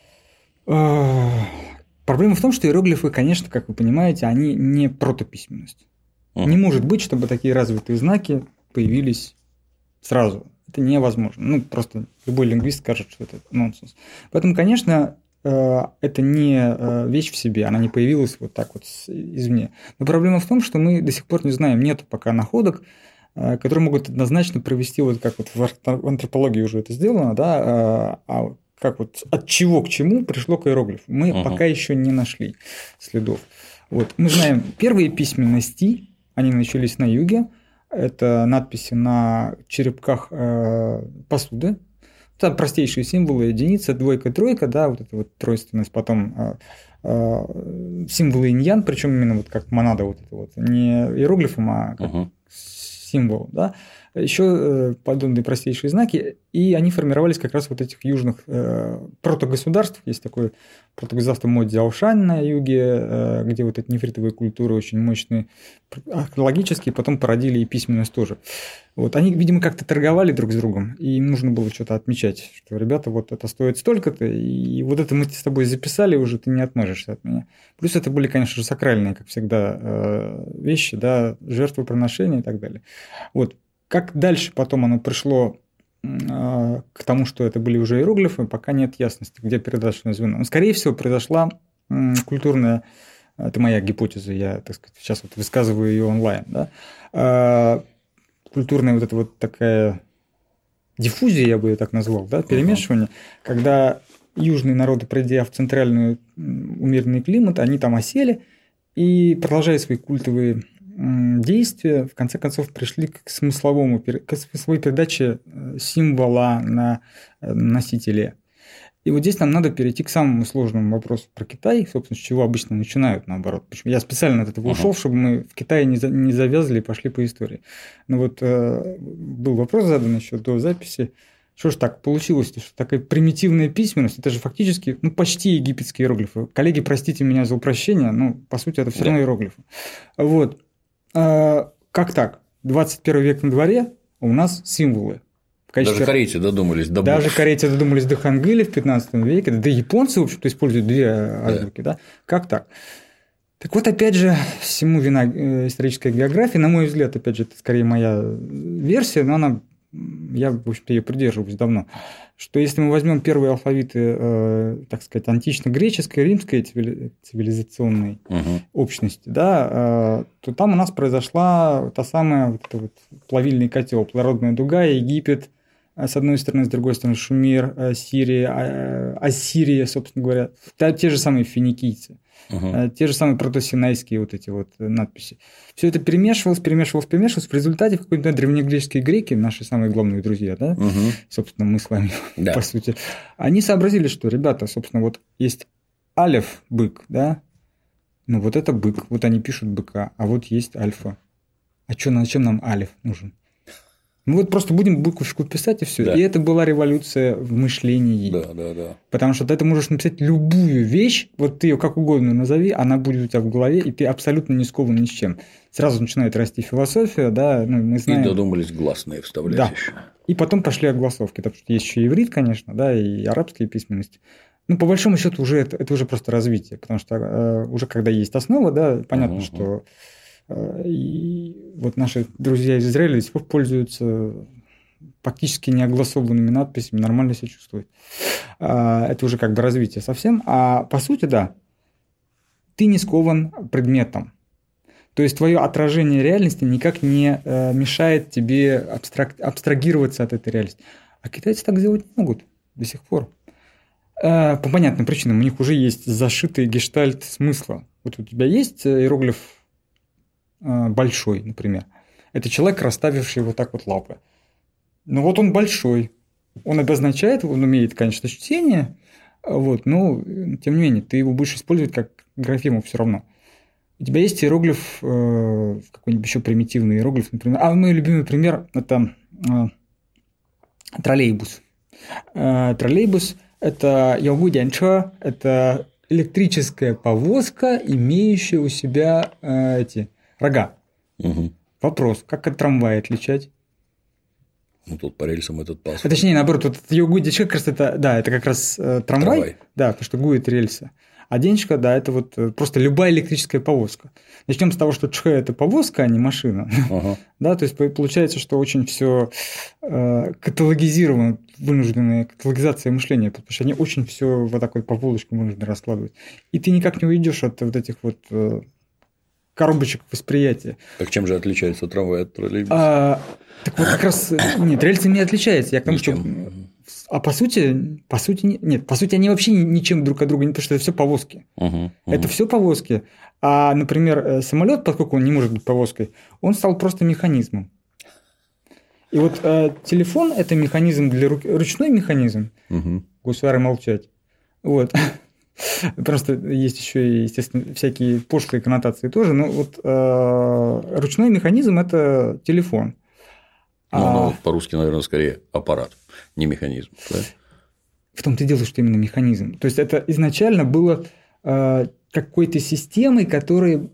проблема в том, что иероглифы, конечно, как вы понимаете, они не протописьменность. Не может быть, чтобы такие развитые знаки появились сразу. Это невозможно. Ну, просто любой лингвист скажет, что это нонсенс. Поэтому, конечно, это не вещь в себе, она не появилась вот так вот извне. Но проблема в том, что мы до сих пор не знаем, нет пока находок, которые могут однозначно провести, вот как вот в антропологии уже это сделано, да, как вот от чего к чему пришло к иероглифу. Мы пока еще не нашли следов. Вот. Мы знаем первые письменности, они начались на юге, это надписи на черепках посуды. Там простейшие символы: единица, двойка, тройка, да, вот эта вот тройственность, потом символы инь-ян, причем именно вот как монада, вот это вот, не иероглифом, а как символ, да. Еще подобные простейшие знаки, и они формировались как раз вот этих южных протогосударств. Есть такое протогосударство Мо-Дзяошань на юге, где вот эти нефритовые культуры очень мощные, археологические, потом породили и письменность тоже. Вот. Они, видимо, как-то торговали друг с другом, и им нужно было что-то отмечать, что, ребята, вот это стоит столько-то, и вот это мы с тобой записали уже, ты не отмажешься от меня. Плюс это были, конечно же, сакральные, как всегда, вещи, да, жертвоприношения и так далее. Вот. Как дальше потом оно пришло к тому, что это были уже иероглифы, пока нет ясности, где передаточное звено. Но, скорее всего, произошла культурная, это моя гипотеза, я, так сказать, сейчас вот высказываю ее онлайн, да, культурная вот эта вот такая диффузия, я бы ее так назвал, да, перемешивание, когда южные народы, придя в центральный умеренный климат, они там осели и, продолжая свои культовые действия, в конце концов пришли к смысловой передаче символа на носителе. И вот здесь нам надо перейти к самому сложному вопросу про Китай, собственно, с чего обычно начинают, наоборот. Почему я специально от этого ушел, чтобы мы в Китае не завязали и пошли по истории. Но вот был вопрос задан еще до записи. Что ж так получилось, что такая примитивная письменность, это же фактически, ну, почти египетские иероглифы. Коллеги, простите меня за упрощение, но, по сути, это все равно иероглифы. Вот. Как так? 21 век на дворе, а у нас символы. Даже корейцы додумались до Даже корейцы додумались до хангыля в 15 веке, да и японцы, в общем-то, используют две азбуки, да? Как так? Так вот, опять же, всему вина историческая география, на мой взгляд, опять же, это скорее моя версия, но она, я, в общем-то, ее придерживаюсь давно, что если мы возьмем первые алфавиты, так сказать, антично-греческой, римской цивилизационной общности, да, то там у нас произошла та самая вот эта вот плавильный котел, плодородная дуга, Египет, с одной стороны, с другой стороны, Шумер, Сирия, Ассирия, собственно говоря, те же самые финикийцы. Те же самые протосинайские вот эти вот надписи. Все это перемешивалось. В результате в какой-то древнегреческие греки, наши самые главные друзья, да, собственно, мы с вами, по сути, они сообразили, что, ребята, собственно, вот есть алеф, бык, да, ну вот это бык, вот они пишут быка, а вот есть альфа. А что, зачем нам алеф нужен? Мы вот просто будем буквочку писать, и все. Да. И это была революция в мышлении. Да. Потому что ты можешь написать любую вещь, вот ты ее как угодно назови, она будет у тебя в голове, и ты абсолютно не скован ни с чем. Сразу начинает расти философия, да, ну, мы знаем. И додумались гласные вставлять еще. И потом пошли огласовки, потому что есть еще иврит, конечно, да, и арабские письменности. Ну, по большому счету, уже это уже просто развитие, потому что уже когда есть основа, да, понятно, что. И вот наши друзья из Израиля до сих пор пользуются практически неогласованными надписями, нормально себя чувствуют. Это уже как бы развитие совсем. А по сути, да, ты не скован предметом. То есть твое отражение реальности никак не мешает тебе абстрагироваться от этой реальности. А китайцы так делать не могут до сих пор. По понятным причинам. У них уже есть зашитый гештальт смысла. Вот у тебя есть иероглиф большой, например. Это человек, расставивший вот так вот лапы. Ну вот он большой, он обозначает, он умеет, конечно, чтение, вот, но тем не менее ты его будешь использовать как графему все равно. У тебя есть иероглиф, какой-нибудь еще примитивный иероглиф, например. Мой любимый пример – это троллейбус. Троллейбус – это яогудянчо, это электрическая повозка, имеющая у себя эти рога. Угу. Вопрос, как от трамвая отличать? Ну, тут по рельсам этот пас. Точнее, наоборот, вот яогудянчо, как раз это как раз трамвай. Да, потому что гу – это рельсы. А денечка, да, это вот просто любая электрическая повозка. Начнем с того, что чхэ – это повозка, а не машина. Ага. Да, то есть получается, что очень все каталогизировано, вынужденная каталогизация мышления, потому что они очень все вот так вот по полочкам вынуждены раскладывать. И ты никак не уйдешь от вот этих вот коробочек восприятия. Так чем же отличается трамвай от троллейбуса? Так вот как раз нет, рельсы не отличаются. Я к тому, что по сути, нет, по сути, они вообще ничем друг от друга не, потому что это все повозки. Это все повозки. А, например, самолет, поскольку он не может быть повозкой, он стал просто механизмом. И вот телефон – это механизм для ручной механизм. Гусары молчать. Вот. Просто есть еще и, естественно, всякие пошлые коннотации тоже. Но вот ручной механизм – это телефон. Ну, по-русски, наверное, скорее аппарат, не механизм. Да? В том-то и дело, что именно механизм. То есть это изначально было какой-то системой, которая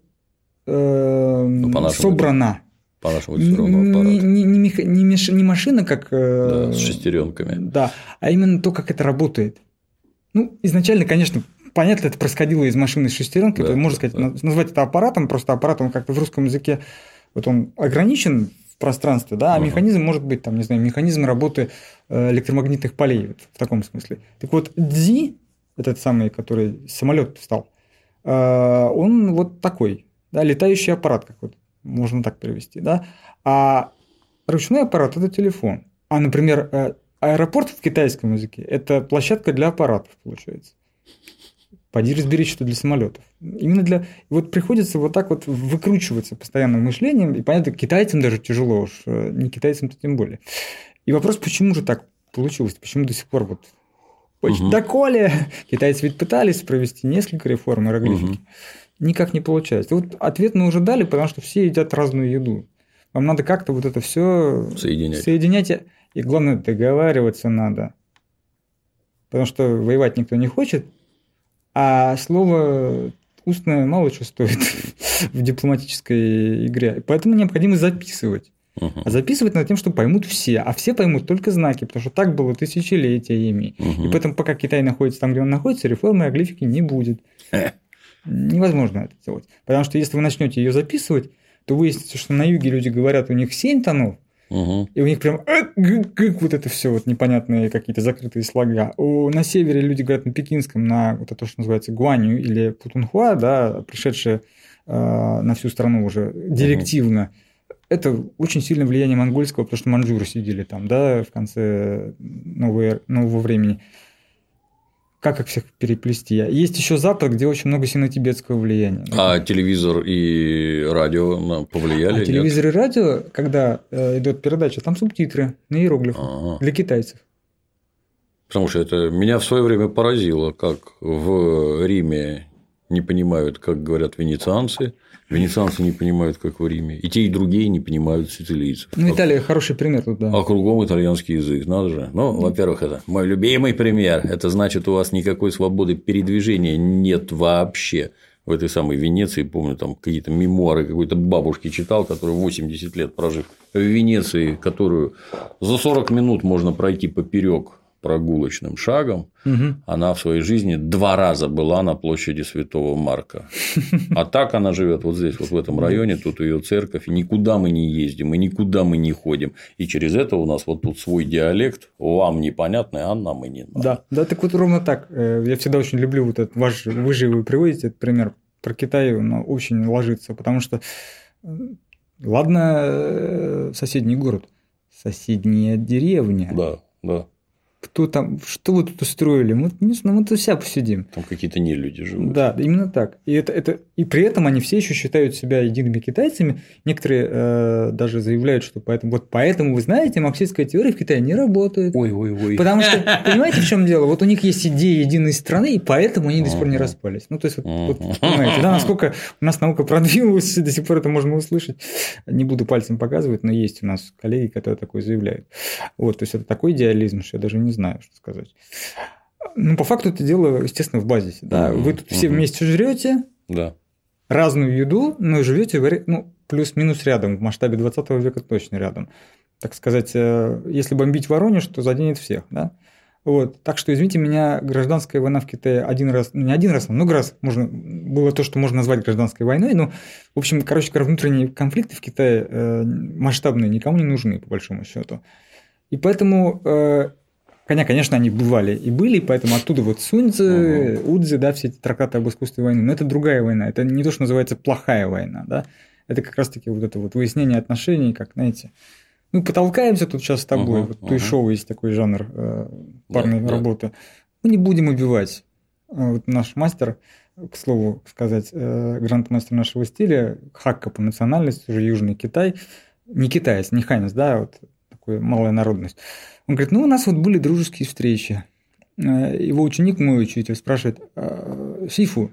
собрана. По-нашему, это все равно аппарат. Не машина, как. Да, с шестеренками. Да, а именно то, как это работает. Ну, изначально, конечно, понятно, это происходило из машины с шестеренкой. Да, можно сказать, назвать это аппаратом, просто аппаратом как-то в русском языке вот он ограничен в пространстве, да, а механизм может быть, там, не знаю, механизм работы электромагнитных полей, вот, в таком смысле. Так вот, Дзи, этот самый, который самолет стал, он вот такой, да, летающий аппарат, как вот можно так перевести, да, а ручной аппарат – это телефон. А, например, аэропорт в китайском языке – это площадка для аппаратов, получается. Пойди разбери, что для самолетов. Именно для. Вот приходится вот так вот выкручиваться постоянным мышлением. И понятно, китайцам даже тяжело, уж не китайцам-то тем более. И вопрос, почему же так получилось? Почему до сих пор вот. Доколе китайцы ведь пытались провести несколько реформ иероглифики. Никак не получается. Вот ответ мы уже дали, потому что все едят разную еду. Вам надо как-то вот это все соединять. И главное, договариваться надо. Потому что воевать никто не хочет. А слово устное мало что стоит в дипломатической игре. Поэтому необходимо записывать. А записывать надо тем, что поймут все. А все поймут только знаки, потому что так было тысячелетиями. И поэтому, пока Китай находится там, где он находится, реформы иероглифики не будет. Невозможно это делать. Потому что если вы начнете ее записывать, то выяснится, что на юге люди говорят, у них 7 тонов, и у них прям вот это все вот непонятные какие-то закрытые слога. На севере люди говорят на пекинском, на вот это, что называется, гуанью или путунхуа, да, пришедшие на всю страну уже директивно. Это очень сильное влияние монгольского, потому что маньчжуры сидели там, да, в конце нового времени. Как их всех переплести? Есть еще Запад, где очень много сино-тибетского влияния. А телевизор и радио повлияли? Телевизор и радио, когда идет передача, там субтитры на иероглифах для китайцев. Потому что это меня в свое время поразило, как в Риме не понимают, как говорят венецианцы не понимают, как в Риме, и те, и другие не понимают сицилийцев. Ну, Италия хороший пример тут, да. А кругом итальянский язык, надо же. Ну, во-первых, это мой любимый пример. Это значит, у вас никакой свободы передвижения нет вообще. В этой самой Венеции, помню, там какие-то мемуары какой-то бабушки читал, которая 80 лет прожив в Венеции, которую за 40 минут можно пройти поперек прогулочным шагом, она в своей жизни 2 раза была на площади Святого Марка. А так она живет вот здесь, вот в этом районе, тут ее церковь, и никуда мы не ездим, и никуда мы не ходим. И через это у нас вот тут свой диалект, вам непонятный, а нам и не надо. Да, так вот ровно так. Я всегда очень люблю вот этот ваш, вы же его приводите, этот пример про Китай, он очень ложится, потому что, ладно, соседний город, соседняя деревня. Да. кто там, что вы тут устроили, мы тут вся посидим. Там какие-то нелюди живут. Да, именно так. И при этом они все еще считают себя едиными китайцами. Некоторые даже заявляют, что поэтому, вы знаете, марксистская теория в Китае не работает. Ой. Потому что, понимаете, в чем дело? Вот у них есть идея единой страны, и поэтому они до сих пор не распались. Ну, то есть, понимаете, да, насколько у нас наука продвинулась, до сих пор это можно услышать. Не буду пальцем показывать, но есть у нас коллеги, которые такое заявляют. Вот, то есть, это такой идеализм, что я даже не знаю, что сказать. Ну, по факту это дело, естественно, в базисе. Да? Вы тут все вместе жрете разную еду, но живете плюс-минус рядом, в масштабе 20 века точно рядом. Так сказать, если бомбить Воронеж, то заденет всех. Да? Вот. Так что, извините меня, гражданская война в Китае не один раз, а много раз было то, что можно назвать гражданской войной. Но, в общем, внутренние конфликты в Китае масштабные никому не нужны, по большому счету. И поэтому, конечно, они бывали и были, поэтому оттуда вот Суньцзы, Удзи, да, все эти трактаты об искусстве войны. Но это другая война, это не то, что называется плохая война, да. Это как раз-таки вот это вот выяснение отношений, как, знаете, мы потолкаемся тут сейчас с тобой, вот туй-шоу есть такой жанр парной работы, мы не будем убивать. Вот наш мастер, к слову сказать, грандмастер нашего стиля, хакка по национальности, уже Южный Китай, не китаец, не ханец, да, вот такая малая народность. Он говорит, у нас вот были дружеские встречи. Его ученик, мой учитель, спрашивает, Сифу,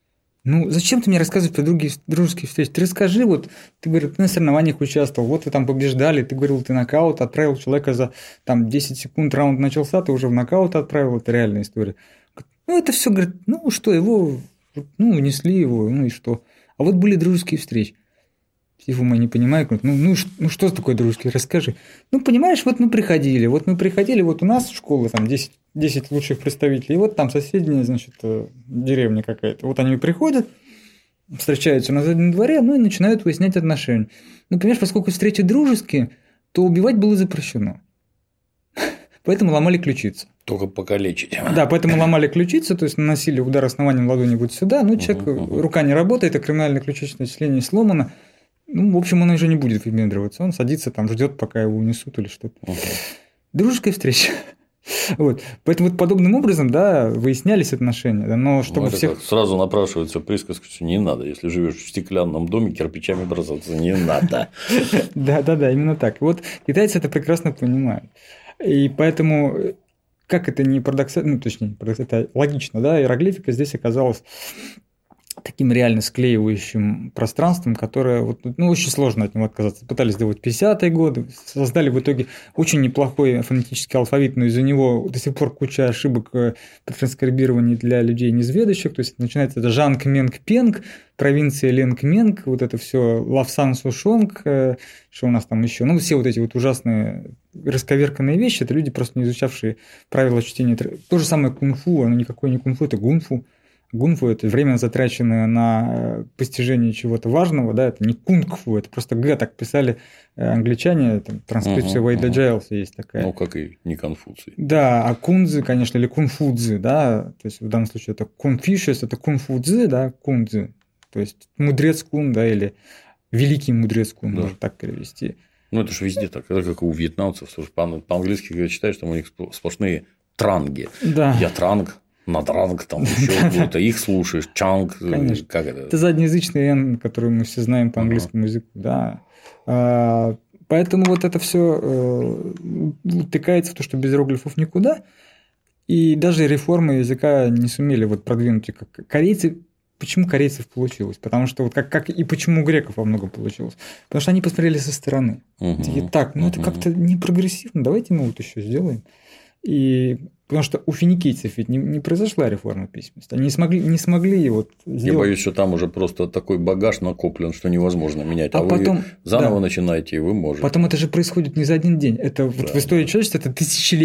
зачем ты мне рассказывать про дружеские встречи? Ты расскажи, вот, ты, говорит, на соревнованиях участвовал, вот вы там побеждали, ты говорил, ты нокаут, отправил человека за 10 секунд, раунд начался, ты уже в нокаут отправил, это реальная история. Это все, говорит, что, его, унесли его, и что? А вот были дружеские встречи. Сифу мой не понимает, говорит, что такое дружеские, расскажи. Понимаешь, вот мы приходили, вот у нас школа, там 10 лучших представителей, и вот там соседняя, значит, деревня какая-то. Вот они приходят, встречаются на заднем дворе, и начинают выяснять отношения. Понимаешь, поскольку встречи дружеские, то убивать было запрещено. Поэтому ломали ключицы. Только покалечить. Да, поэтому ломали ключицы, то есть наносили удар основанием ладони вот сюда, человек, рука не работает, а криминальное ключичное числение сломано. В общем, он уже не будет выпендриваться. Он садится там, ждет, пока его унесут или что-то. Дружеская встреча. Вот. Поэтому вот подобным образом, да, выяснялись отношения. Да, но чтобы всех... Сразу напрашивается присказка, что не надо. Если живешь в стеклянном доме, кирпичами бросаться не надо. Да, именно так. Вот китайцы это прекрасно понимают. И поэтому, как это не парадоксально, это логично, да, иероглифика здесь оказалась таким реально склеивающим пространством, которое очень сложно от него отказаться. Пытались сделать 50-е годы, создали в итоге очень неплохой фонетический алфавит, но из-за него до сих пор куча ошибок при транскрибировании для людей незведущих. То есть начинается это Жанг-Менг-Пенг, провинция Ленг-Менг, вот это все Лавсан-Сушонг, что у нас там еще. Все вот эти вот ужасные расковерканные вещи, это люди, просто не изучавшие правила чтения. То же самое кунг-фу, оно никакое не кунг-фу, это гунг-фу. Гунфу – это время, затраченное на постижение чего-то важного, да, это не кунг-фу, это просто Г, так писали англичане, там, транскрипция Уэйда Джайлса есть такая. Как и не Конфуций. Да, а кунзы, конечно, или кунфудзы, да, то есть в данном случае это Конфьюшиус, это кунфудзы, да, кунзы, то есть мудрец кун, да, или великий мудрец кун, можно так перевести. Это же везде так, это как у вьетнамцев, по-английски, когда читаешь, там у них сплошные транги. Да. Я транг. Надранг, там еще какой-то, их слушаешь, чанг, конечно. Как это? Это заднеязычный N, который мы все знаем по английскому языку, да. Поэтому вот это все утыкается в то, что без иероглифов никуда, и даже реформы языка не сумели продвинуть. Как корейцы, почему корейцев получилось? Потому что как и почему у греков во многом получилось? Потому что они посмотрели со стороны. Такие, это как-то не прогрессивно, давайте мы еще сделаем. Потому что у финикийцев ведь не произошла реформа письменности. Они не смогли сделать. Я боюсь, что там уже просто такой багаж накоплен, что невозможно менять. А потом, вы заново начинаете, и вы можете. Потом это же происходит не за один день. Это в истории человечества это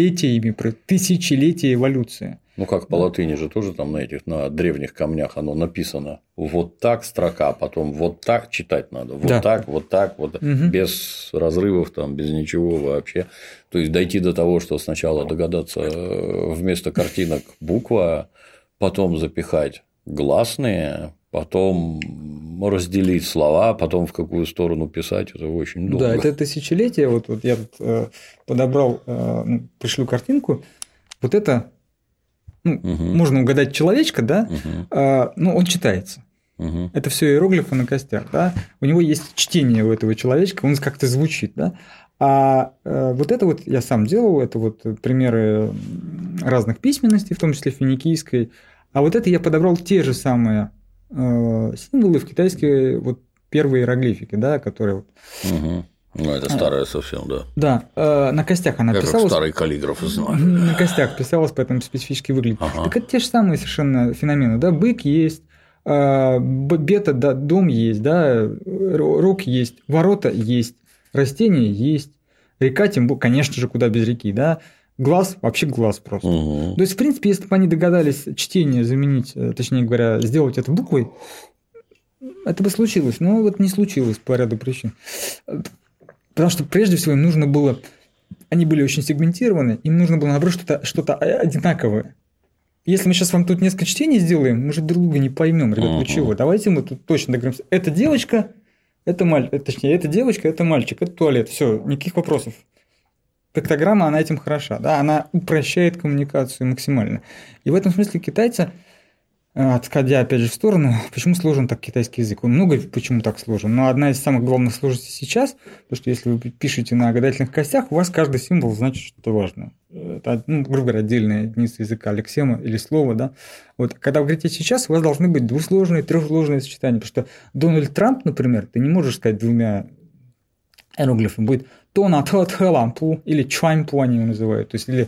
тысячелетия эволюции. Как по латыни же тоже там на древних камнях оно написано. Вот так строка, потом вот так читать надо. Вот так, без разрывов, там, без ничего вообще. То есть дойти до того, что сначала догадаться вместо картинок буква, потом запихать гласные, потом разделить слова, потом в какую сторону писать, это очень долго. Да, это тысячелетие. Вот я тут подобрал, пришлю картинку. вот это, можно угадать человечка, да, но он читается. Это все иероглифы на костях, да, у него есть чтение у этого человечка, он как-то звучит, да. А вот это вот я сам делал, это вот примеры разных письменностей, в том числе финикийской. А вот это я подобрал те же самые символы в китайские вот первые иероглифики, да, которые... Ну, это старая совсем, да. Да, на костях она писалась. Я как старый каллиграф знаю. На костях писалась, поэтому специфически выглядит. Так это те же самые совершенно феномены, да, бык есть, бета, да, дом есть, да, рог есть, ворота есть, растения есть, река, тем более, конечно же, куда без реки, да, глаз, вообще глаз просто. То есть, в принципе, если бы они догадались чтение заменить, точнее говоря, сделать это буквой, это бы случилось, но вот не случилось по ряду причин. Потому что прежде всего им нужно было, они были очень сегментированы, им нужно было наоборот что-то одинаковое. Если мы сейчас вам тут несколько чтений сделаем, мы же друг друга не поймем, ребят, вы чего? Давайте мы тут точно договоримся. Это девочка, это мальчик, точнее, это девочка, это мальчик, это туалет. Все, никаких вопросов. Пиктограмма, она этим хороша, да, она упрощает коммуникацию максимально. И в этом смысле китайцы, отходя опять же в сторону, почему сложен так китайский язык? Он много почему так сложен, но одна из самых главных сложностей сейчас, то, что если вы пишете на гадательных костях, у вас каждый символ значит что-то важное. Это, грубо говоря, отдельная единица языка, лексема или слова, да. Вот, когда вы говорите сейчас, у вас должны быть двусложные, трехсложные сочетания, потому что Дональд Трамп, например, ты не можешь сказать двумя иероглифами, будет тона лампу или чаймпу они его называют, то есть или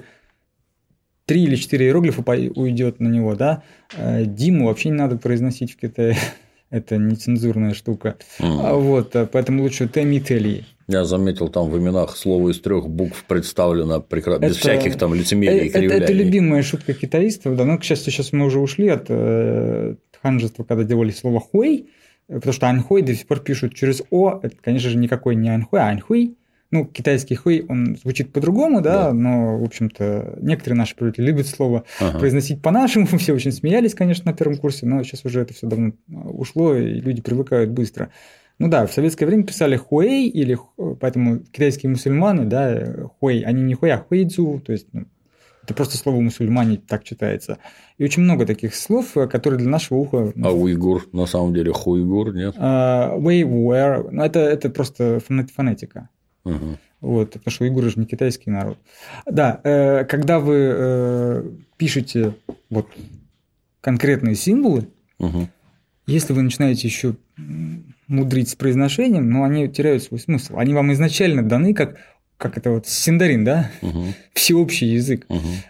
3 или 4 иероглифа уйдет на него, да. Диму вообще не надо произносить в Китае, это нецензурная штука. Вот, поэтому лучше Теми Тели. Я заметил, там в именах слово из 3 букв представлено без всяких там лицемерий и кривляний. Это любимая шутка китаистов, да, но, к счастью, сейчас мы уже ушли от ханжества, когда делали слово хуэй, потому что аньхуэй до сих пор пишут через о, это, конечно же, никакой не аньхуэй, а аньхуэй. Ну, китайский хуэй, он звучит по-другому, да, но, в общем-то, некоторые наши правители любят слово произносить по-нашему, все очень смеялись, конечно, на первом курсе, но сейчас уже это все давно ушло, и люди привыкают быстро. Ну да, в советское время писали хуэй, или поэтому китайские мусульманы, да, хуэй, они не хуэй, а хуэйцу, то есть это просто слово мусульмане так читается. И очень много таких слов, которые для нашего уха... А уйгур, на самом деле, хуйгур, нет? Уэйвуэр, ну это просто фонетика. Вот, потому что уйгуры же не китайский народ. Да, когда вы пишете вот конкретные символы, если вы начинаете еще мудрить с произношением, но они теряют свой смысл. Они вам изначально даны как это вот синдарин, да? Всеобщий язык.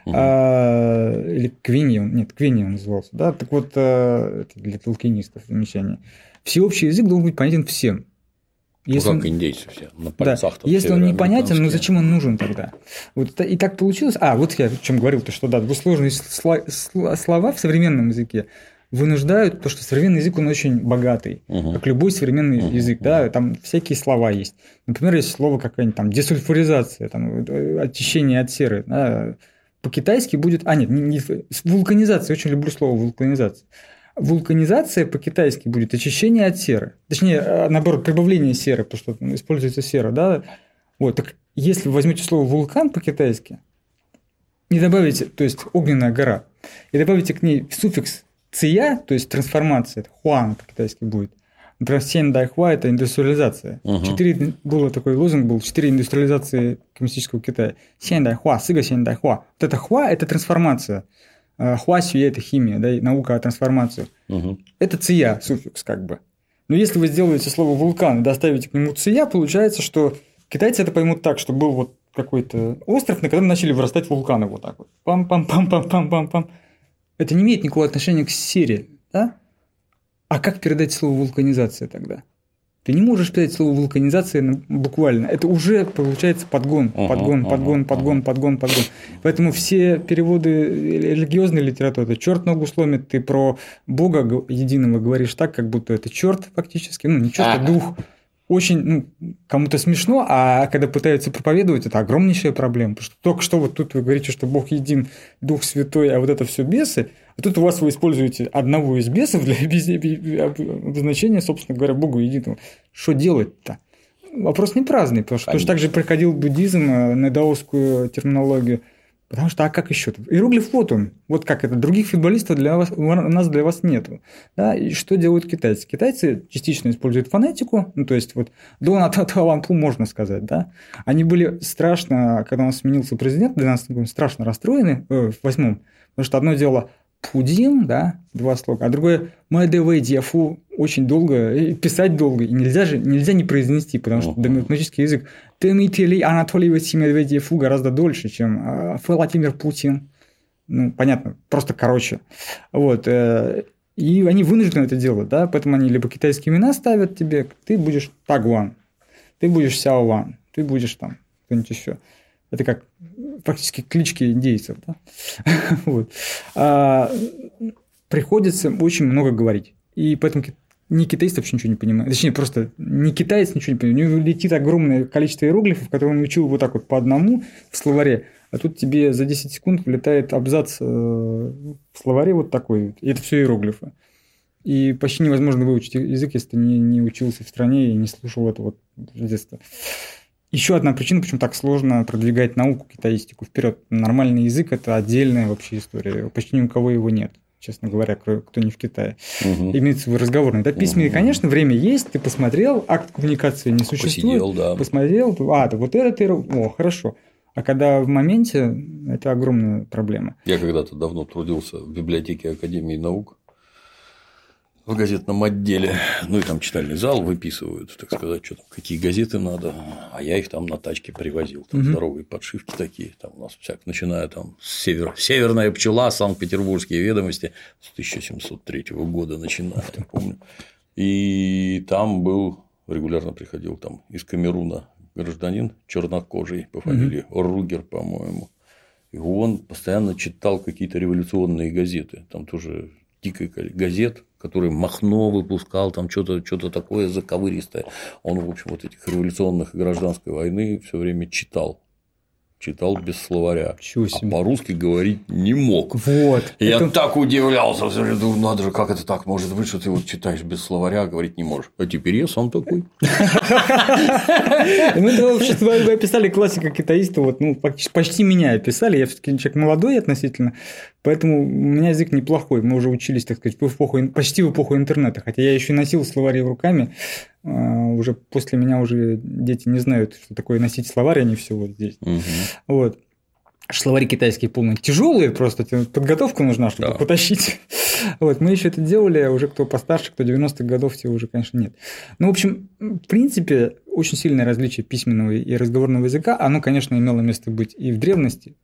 Или квиньи он назывался. Да? Так вот, это для толкинистов замечание. Всеобщий язык должен быть понятен всем. Если как индейцы все, на пальцах. Да, если он непонятен, ну зачем он нужен тогда? Вот и так получилось. Вот я о чем говорил, то что да, двусложные слова в современном языке вынуждают, то что современный язык, он очень богатый, как любой современный язык, да, там всякие слова есть. Например, есть слово какая-нибудь там десульфуризация, там, очищение от серы. Да, по-китайски будет... вулканизация, очень люблю слово вулканизация. Вулканизация по-китайски будет очищение от серы. Точнее, наоборот, прибавление серы, потому что используется сера. Да? Вот, так если вы возьмете слово вулкан по-китайски и добавите, то есть огненная гора, и добавите к ней суффикс ция, то есть трансформация, это хуан по-китайски будет. Например, сень дай хуа – это индустриализация. Было такой лозунг, был 4 индустриализации коммунистического Китая. Сень дай хуа, сыга сень дай хуа. Вот это хуа – это трансформация. Хуасюэ – это химия, да, наука о трансформации. Это ция, суффикс как бы. Но если вы сделаете слово вулкан и доставите к нему ция, получается, что китайцы это поймут так, что был вот какой-то остров, на котором начали вырастать вулканы вот так вот. Пам-пам-пам-пам-пам-пам-пам. Это не имеет никакого отношения к сере, да? А как передать слово вулканизация тогда? Ты не можешь передать слово вулканизация буквально. Это уже получается подгон. Поэтому все переводы религиозной литературы, это черт ногу сломит, ты про Бога единого говоришь так, как будто это черт фактически. Ну, не черт, а дух. Очень кому-то смешно, а когда пытаются проповедовать, это огромнейшая проблема. Потому что только что вот тут вы говорите, что Бог един, Дух Святой, а вот это все бесы. А тут у вас вы используете одного из бесов для обозначения, собственно говоря, Богу единому. Что делать-то? Вопрос не праздный, потому что точно так же приходил буддизм на даосскую терминологию. Потому что, а как еще? Иероглиф вот он. Вот как это. Других футболистов для вас нету. Да? И что делают китайцы? Китайцы частично используют фонетику. Ну, то есть, вот до Нататуалампу можно сказать. Да? Они были страшно, когда у нас сменился президент в 2012 году, страшно расстроены, в 2008, потому что одно дело Пудин, да, 2 слога, а другое Мэдэвэй Диафу очень долго, и писать долго, и нельзя не произнести, потому что демократический язык Дмитрий Анатольевич Медведев гораздо дольше, чем Владимир Путин. Ну, понятно, просто короче. Вот. И они вынуждены это делать, да, поэтому они либо китайские имена ставят тебе, ты будешь Тагуан, ты будешь Сяован, ты будешь там кто-нибудь еще. Это как фактически клички индейцев. Да? Вот. Приходится очень много говорить. И поэтому ни китаец вообще ничего не понимает. Точнее, просто ни китаец ничего не понимает. У него летит огромное количество иероглифов, которые он учил вот так вот по одному в словаре, а тут тебе за 10 секунд влетает абзац в словаре вот такой. И это все иероглифы. И почти невозможно выучить язык, если ты не учился в стране и не слушал это вот с детства. Еще одна причина, почему так сложно продвигать науку, китаистику вперед. Нормальный язык – это отдельная вообще история. Почти ни у кого его нет, честно говоря, кто не в Китае. Имеется в виду разговорный. Да, письменный, конечно, время есть, ты посмотрел, акт коммуникации не существует. Посидел, да. Посмотрел, вот это, хорошо. А когда в моменте, это огромная проблема. Я когда-то давно трудился в библиотеке Академии наук. В газетном отделе, ну и там читальный зал выписывают, так сказать, что там, какие газеты надо, а я их там на тачке привозил, там здоровые подшивки такие, там у нас всяк, начиная там с Северная пчела, Санкт-Петербургские ведомости с 1703 года начиная, я помню, и там регулярно приходил там из Камеруна гражданин чернокожий по фамилии Ругер, по-моему, и он постоянно читал какие-то революционные газеты, там тоже дикое количество газет, который Махно выпускал, там что-то такое заковыристое. Он, в общем, вот этих революционных и гражданской войны все время читал без словаря, а по-русски говорить не мог. Вот. Я так удивлялся, думаю, надо же, как это так может быть, что ты вот читаешь без словаря, а говорить не можешь. А теперь я сам такой. Мы вообще вы описали классика китаиста, вот, ну, почти меня описали, я все-таки человек молодой относительно, поэтому у меня язык неплохой, мы уже учились, так сказать, почти в эпоху интернета, хотя я еще носил словари руками, уже после меня уже дети не знают, что такое носить словарь, они все вот здесь. Вот. Словари китайские полные тяжелые, просто подготовка нужна, чтобы потащить. Вот, мы еще это делали, а уже кто постарше, кто 90-х годов, те уже, конечно, нет. Ну, в общем, в принципе, очень сильное различие письменного и разговорного языка, оно, конечно, имело место быть и в древности,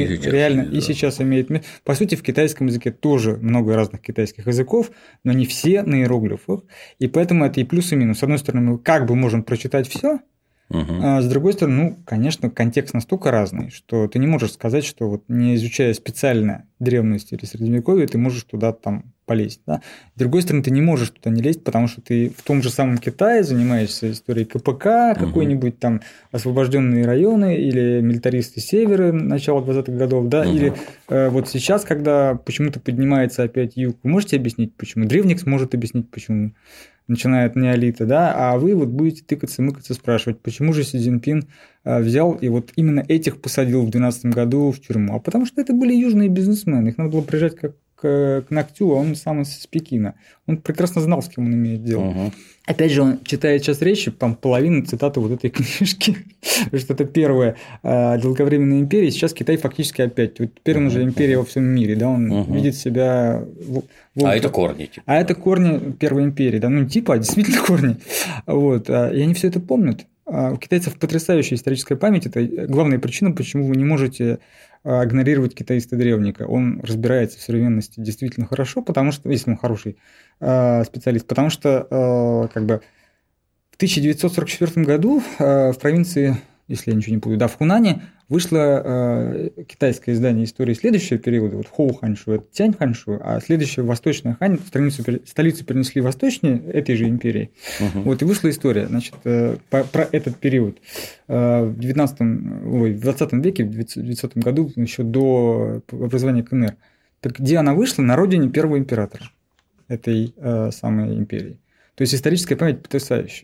и сейчас имеет место. По сути, в китайском языке тоже много разных китайских языков, но не все на иероглифах, и поэтому это и плюс, и минус. С одной стороны, мы как бы можем прочитать все. А с другой стороны, ну, конечно, контекст настолько разный, что ты не можешь сказать, что вот не изучая специально древность или средневековье, ты можешь туда там полезть. Да? С другой стороны, ты не можешь туда не лезть, потому что ты в том же самом Китае занимаешься историей КПК, какой-нибудь там освобожденные районы или милитаристы Севера начала 20-х годов, да, или вот сейчас, когда почему-то поднимается опять юг, вы можете объяснить, почему? Древник сможет объяснить, почему начинает неолита, да, а вы вот будете тыкаться, мыкаться, спрашивать, почему же Си Цзиньпин взял и вот именно этих посадил в 2012 году в тюрьму. А потому что это были южные бизнесмены, их надо было приезжать как к Ногтю, а он сам из Пекина. Он прекрасно знал, с кем он имеет дело. Опять же, он читает сейчас речи, там половина цитаты вот этой книжки, что это первая долговременная империя, сейчас Китай фактически опять. Вот теперь он уже империя во всем мире, да, он видит себя... А это корни. Типа. А это корни первой империи, да, ну типа, а действительно корни. Вот, и они все это помнят. У китайцев потрясающая историческая память, это главная причина, почему вы не можете игнорировать китаиста-древника. Он разбирается в современности действительно хорошо, потому что, если он хороший специалист, потому что как бы в 1944 году в провинции, если я ничего не путаю, да, в Хунане вышло китайское издание истории следующего периода, вот Хоу Ханьшу, это Тянь Ханьшу, а следующее Восточная Хань, столицу перенесли восточнее этой же империи. Вот, и вышла история, значит, про этот период в 20 веке, в 900 году, еще до образования КНР. Так где она вышла? На родине первого императора этой самой империи. То есть историческая память потрясающая.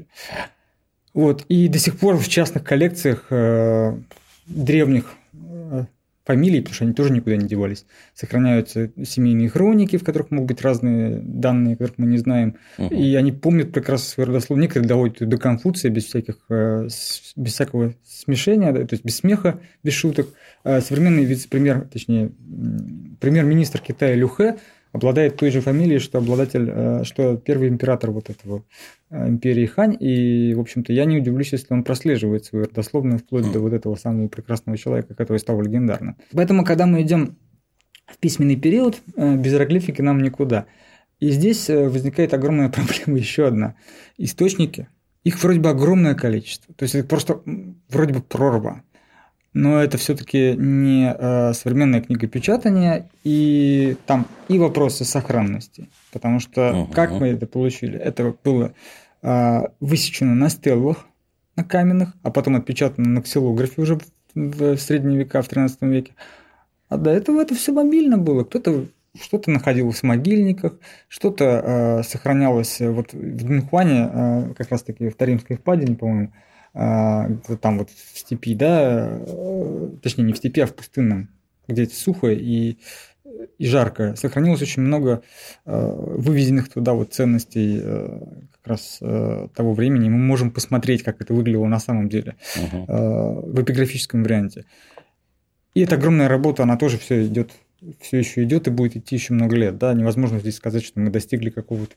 Вот, и до сих пор в частных коллекциях древних фамилий, потому что они тоже никуда не девались. Сохраняются семейные хроники, в которых могут быть разные данные, которых мы не знаем. И они помнят прекрасно свою родословную. Некоторые доводят до Конфуция без всякого смешения, то есть без смеха, без шуток. Современный вице-премьер, точнее, премьер-министр Китая Лю Хэ обладает той же фамилией, что первый император вот этого империи Хань. И, в общем-то, я не удивлюсь, если он прослеживает свою родословную вплоть до вот этого самого прекрасного человека, который стал легендарным. Поэтому, когда мы идем в письменный период, без иероглифики нам никуда. И здесь возникает огромная проблема еще одна. Источники, их вроде бы огромное количество. То есть это просто вроде бы прорва. Но это все-таки не современное книгопечатание, и там и вопросы сохранности. Потому что как мы это получили? Это было высечено на стеллах, на каменных, а потом отпечатано на ксилографе уже в средние века, в 13 веке. А до этого это все мобильно было. Кто-то что-то находилось в могильниках, что-то сохранялось вот в Дунхуане, как раз-таки в Таримской впадине, по-моему, там вот в степи, да, точнее не в степи, а в пустынном, где это сухо и жарко. Сохранилось очень много вывезенных туда вот ценностей как раз того времени. Мы можем посмотреть, как это выглядело на самом деле в эпиграфическом варианте. И эта огромная работа, она тоже все еще идет и будет идти еще много лет. Да? Невозможно здесь сказать, что мы достигли какого-то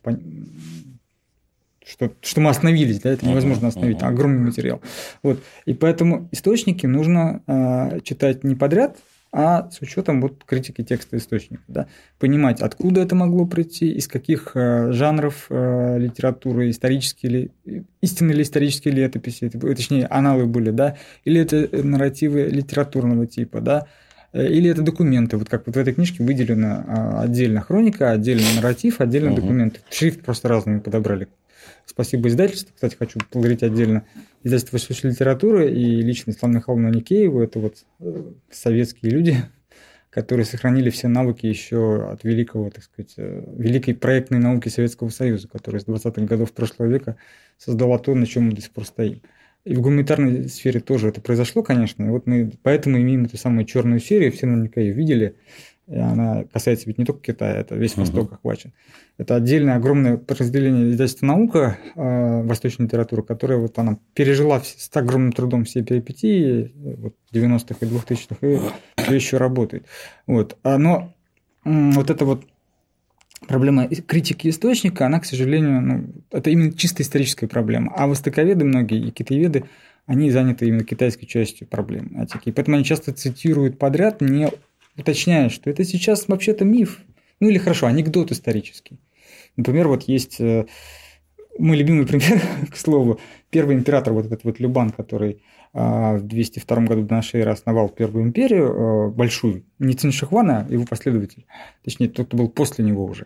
что мы остановились, да, это невозможно остановить, огромный материал. Вот. И поэтому источники нужно читать не подряд, а с учетом вот критики текста источника. Да? Понимать, откуда это могло прийти, из каких жанров литературы, исторические ли, истинные ли исторические летописи, точнее, аналы были, да, или это нарративы литературного типа, да, или это документы. Вот как вот в этой книжке выделена отдельно хроника, отдельно нарратив, отдельно документы. Шрифт просто разными подобрали. Спасибо издательству. Кстати, хочу поблагодарить отдельно издательство «Высшей литературы» и лично Светлану Михайловну Никееву. Это вот советские люди, которые сохранили все навыки еще от великого, так сказать, великой проектной науки Советского Союза, которая с 20-х годов прошлого века создала то, на чем мы до сих пор стоим. И в гуманитарной сфере тоже это произошло, конечно. И вот мы поэтому имеем эту самую черную серию, все наверняка ее видели. И она касается ведь не только Китая, это весь Восток охвачен. Это отдельное огромное подразделение издательства «Наука», восточной литературы, которая вот она пережила с огромным трудом все перипетии вот, 90-х и 2000-х и все еще работает. Вот. Но вот эта вот проблема критики источника, она, к сожалению, это именно чисто историческая проблема. А востоковеды многие и китаеведы, они заняты именно китайской частью проблемы. И поэтому они часто цитируют подряд, не уточняя, что это сейчас вообще-то миф. Ну или хорошо, анекдот исторический. Например, вот есть мой любимый пример, к слову, первый император, вот этот вот Любан, который в 202 году до нашей эры основал Первую империю, большую, не Цинь Шихуан, а его последователь, точнее, тот, кто был после него уже.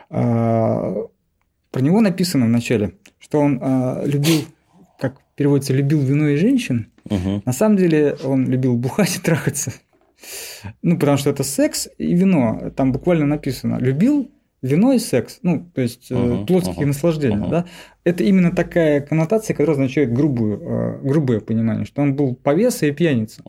Про него написано в начале, что он любил, как переводится, любил вино и женщин. На самом деле он любил бухать и трахаться. Ну, потому что это секс и вино. Там буквально написано «любил вино и секс». Ну, то есть плотские наслаждения. Да? Это именно такая коннотация, которая означает грубое понимание, что он был повеса и пьяница.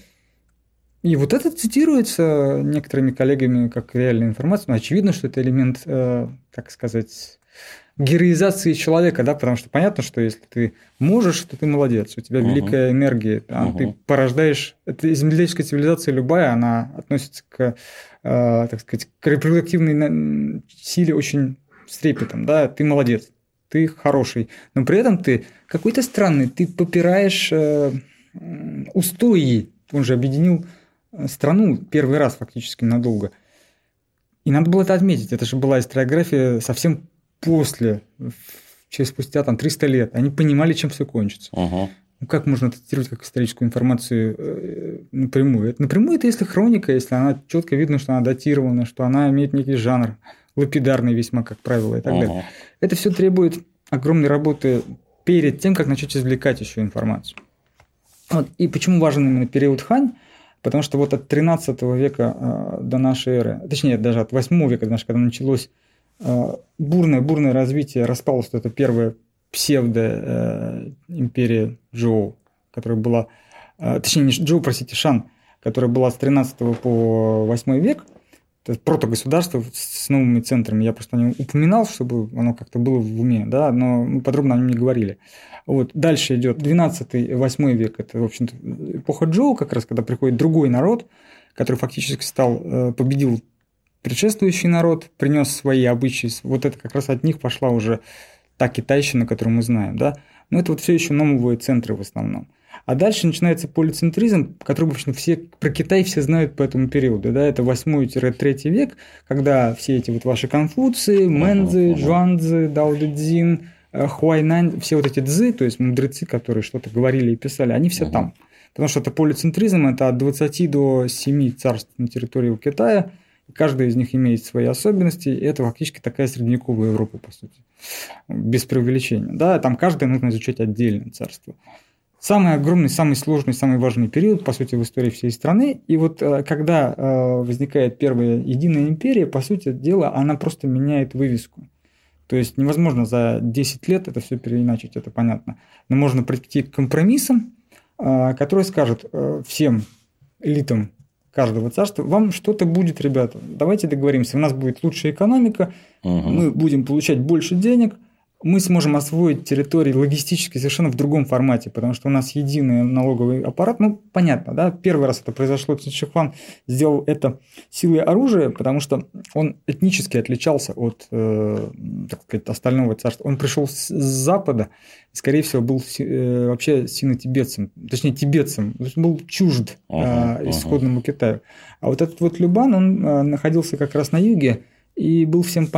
И вот это цитируется некоторыми коллегами как реальная информация. Но очевидно, что это элемент, так сказать, героизации человека, да, потому что понятно, что если ты можешь, то ты молодец, у тебя великая энергия, ты порождаешь, это земледельческая цивилизация любая, она относится к, так сказать, к репродуктивной силе очень с трепетом, да, ты молодец, ты хороший, но при этом ты какой-то странный, ты попираешь устои, он же объединил страну первый раз фактически надолго, и надо было это отметить, это же была историография совсем после, спустя там 300 лет, они понимали, чем все кончится. Ну, как можно цитировать как историческую информацию напрямую? Напрямую это если хроника, если она четко видно, что она датирована, что она имеет некий жанр, лапидарный весьма, как правило, и так далее. Это все требует огромной работы перед тем, как начать извлекать еще информацию. Вот. И почему важен именно период Хань? Потому что вот от 13 века до нашей эры, точнее, даже от 8 века до нашей, когда началось бурное развитие, распалась вот эта первая псевдо-империя Чжоу, которая была, точнее, не Чжоу, простите, Шан, которая была с 13 по 8 век, это протогосударство с новыми центрами. Я просто не упоминал, чтобы оно как-то было в уме, да, но мы подробно о нем не говорили. Вот. Дальше идет 12-8 век, это, в общем-то, эпоха Джоу, как раз когда приходит другой народ, который фактически победил предшествующий народ, принес свои обычаи. Вот это как раз от них пошла уже та китайщина, которую мы знаем, да. Но это вот все еще новые центры в основном. А дальше начинается полицентризм, который, в общем, про Китай все знают по этому периоду. Да? Это 8-3 век, когда все эти вот ваши Конфуции, Мэнцзы, Джуанцзы, Дао Дэ Цзин, Хуайнань, все вот эти дзы, то есть мудрецы, которые что-то говорили и писали, они все там. Потому что это полицентризм, это от 20 до 7 царств на территории у Китая, и каждая из них имеет свои особенности, и это фактически такая средневековая Европа, по сути, без преувеличения. Да? Там каждое нужно изучать отдельное царство. Самый огромный, самый сложный, самый важный период, по сути, в истории всей страны. И вот когда возникает первая единая империя, по сути дела, она просто меняет вывеску. То есть невозможно за 10 лет это все переиначить, это понятно. Но можно прийти к компромиссам, которые скажут всем элитам каждого царства: вам что-то будет, ребята, давайте договоримся, у нас будет лучшая экономика, мы будем получать больше денег, мы сможем освоить территории логистически совершенно в другом формате, потому что у нас единый налоговый аппарат. Ну, понятно, да, первый раз это произошло, Цин Ши Хуан сделал это силой оружия, потому что он этнически отличался от, так сказать, остального царства. Он пришел с запада, скорее всего, был вообще сино-тибетцем, точнее, тибетцем, то есть был чужд исходному Китаю. А вот этот вот Любан, он находился как раз на юге, и был всем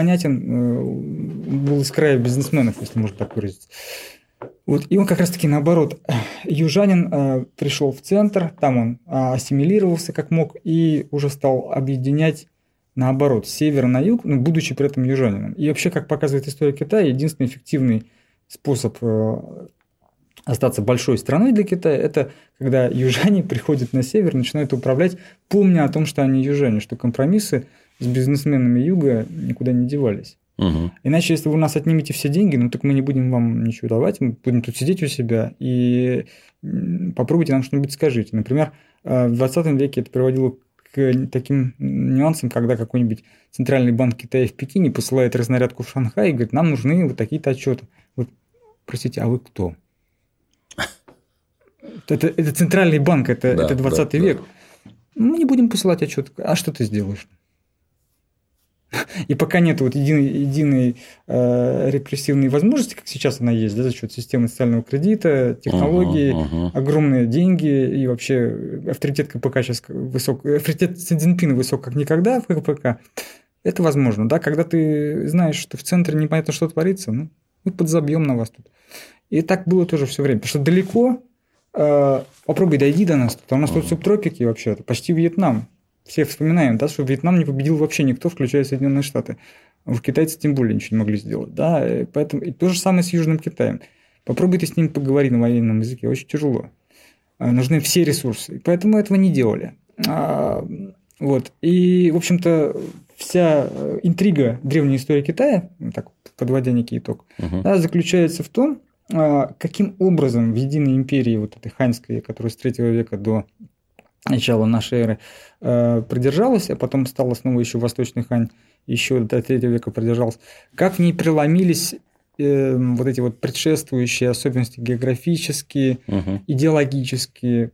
понятен, был из края бизнесменов, если можно так выразиться. Вот. И он как раз-таки наоборот. Южанин пришел в центр, там он ассимилировался как мог и уже стал объединять, наоборот, с севера на юг, будучи при этом южанином. И вообще, как показывает история Китая, единственный эффективный способ остаться большой страной для Китая, это когда южане приходят на север, начинают управлять, помня о том, что они южане, что компромиссы с бизнесменами юга никуда не девались. Иначе, если вы у нас отнимете все деньги, ну так мы не будем вам ничего давать, мы будем тут сидеть у себя и попробуйте нам что-нибудь скажите. Например, в 20 веке это приводило к таким нюансам, когда какой-нибудь центральный банк Китая в Пекине посылает разнарядку в Шанхай и говорит: нам нужны вот такие-то отчеты. Вот, простите, а вы кто? Это центральный банк, это 20 век. Мы не будем посылать отчет. А что ты сделаешь? И пока нет вот единой репрессивной возможности, как сейчас она есть, да, за счет системы социального кредита, технологий, огромные деньги и вообще авторитет КПК сейчас высок, авторитет Си Цзиньпина высок как никогда в КПК, это возможно. Да? Когда ты знаешь, что в центре непонятно, что творится, ну, мы подзабьем на вас тут. И так было тоже все время. Потому что далеко, попробуй дойди до нас, а у нас тут субтропики вообще-то, почти Вьетнам. Все вспоминаем, да, что Вьетнам не победил вообще никто, включая Соединенные Штаты. В китайцы тем более ничего не могли сделать. Да? Поэтому и то же самое с Южным Китаем. Попробуй ты с ним поговори на военном языке, очень тяжело. Нужны все ресурсы. И поэтому этого не делали. Вот. И, в общем-то, вся интрига древней истории Китая, так подводя некий итог, да, заключается в том, каким образом в единой империи вот этой ханьской, которая с 3 века до начала нашей эры продержалась, а потом стала снова еще Восточный Хань, еще до 3 века продержалась, как в ней преломились вот эти вот предшествующие особенности географические, идеологические,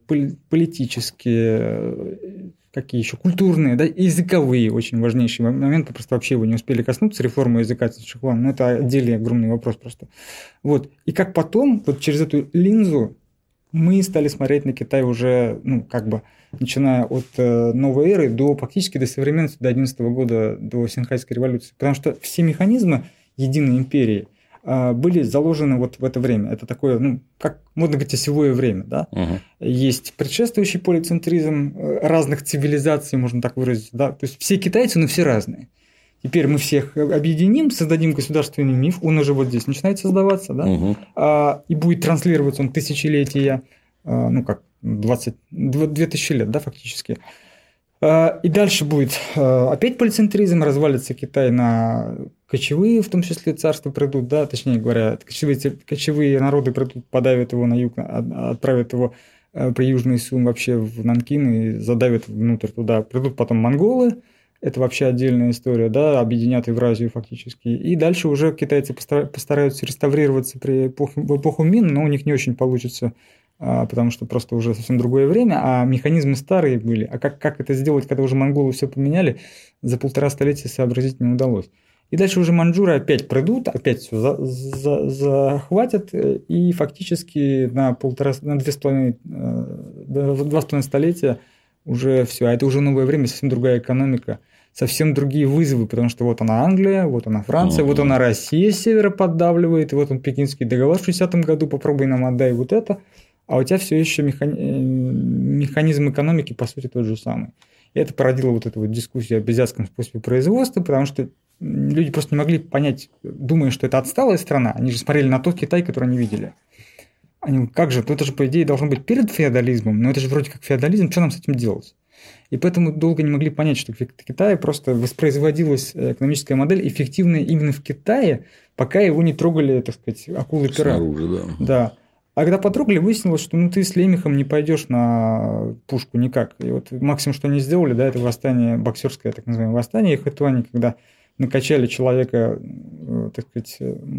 политические, какие еще, культурные, да, языковые, очень важнейшие моменты, просто вообще его не успели коснуться, реформа языка Цин Ши Хуан, но это отдельный огромный вопрос просто. Вот. И как потом, вот через эту линзу, мы стали смотреть на Китай уже, ну, как бы, начиная от новой эры до практически до современности, до 11 года, до Синьхайской революции. Потому что все механизмы единой империи были заложены вот в это время. Это такое, ну, как модно говорить, осевое время. Да? Есть предшествующий полицентризм разных цивилизаций, можно так выразить. Да? То есть все китайцы, но все разные. Теперь мы всех объединим, создадим государственный миф, он уже вот здесь начинает создаваться, да? И будет транслироваться он тысячелетия, ну как, 2000 лет, да, фактически. И дальше будет опять полицентризм, развалится Китай на кочевые, в том числе царства придут, да, точнее говоря, кочевые народы придут, подавят его на юг, отправят его при Южный Сун вообще в Нанкин и задавят внутрь туда. Придут потом монголы, это вообще отдельная история, да, объединят Евразию фактически. И дальше уже китайцы постараются реставрироваться в эпоху Мин, но у них не очень получится, потому что просто уже совсем другое время, а механизмы старые были. А как это сделать, когда уже монголы все поменяли, за 1,5 столетия сообразить не удалось. И дальше уже маньчжуры опять придут, опять все захватят, и фактически на 2,5 столетия уже все. А это уже новое время, совсем другая экономика, совсем другие вызовы, потому что вот она Англия, вот она Франция, вот она Россия с севера поддавливает, и вот он Пекинский договор в 60-м году, попробуй нам отдай вот это, а у тебя все еще механизм экономики, по сути, тот же самый. И это породило вот эту вот дискуссию об азиатском способе производства, потому что люди просто не могли понять, думая, что это отсталая страна, они же смотрели на тот Китай, который они видели. Они, как же, это же, по идее, должно быть перед феодализмом, но это же вроде как феодализм, что нам с этим делать? И поэтому долго не могли понять, что в Китае просто воспроизводилась экономическая модель, эффективная именно в Китае, пока его не трогали, так сказать, акулы-пера. Снаружи, да. Да. А когда потрогали, выяснилось, что ты с лемехом не пойдешь на пушку никак. И вот максимум, что они сделали, да, это восстание, боксерское так называемое восстание Хэцюань, когда накачали человека, так сказать,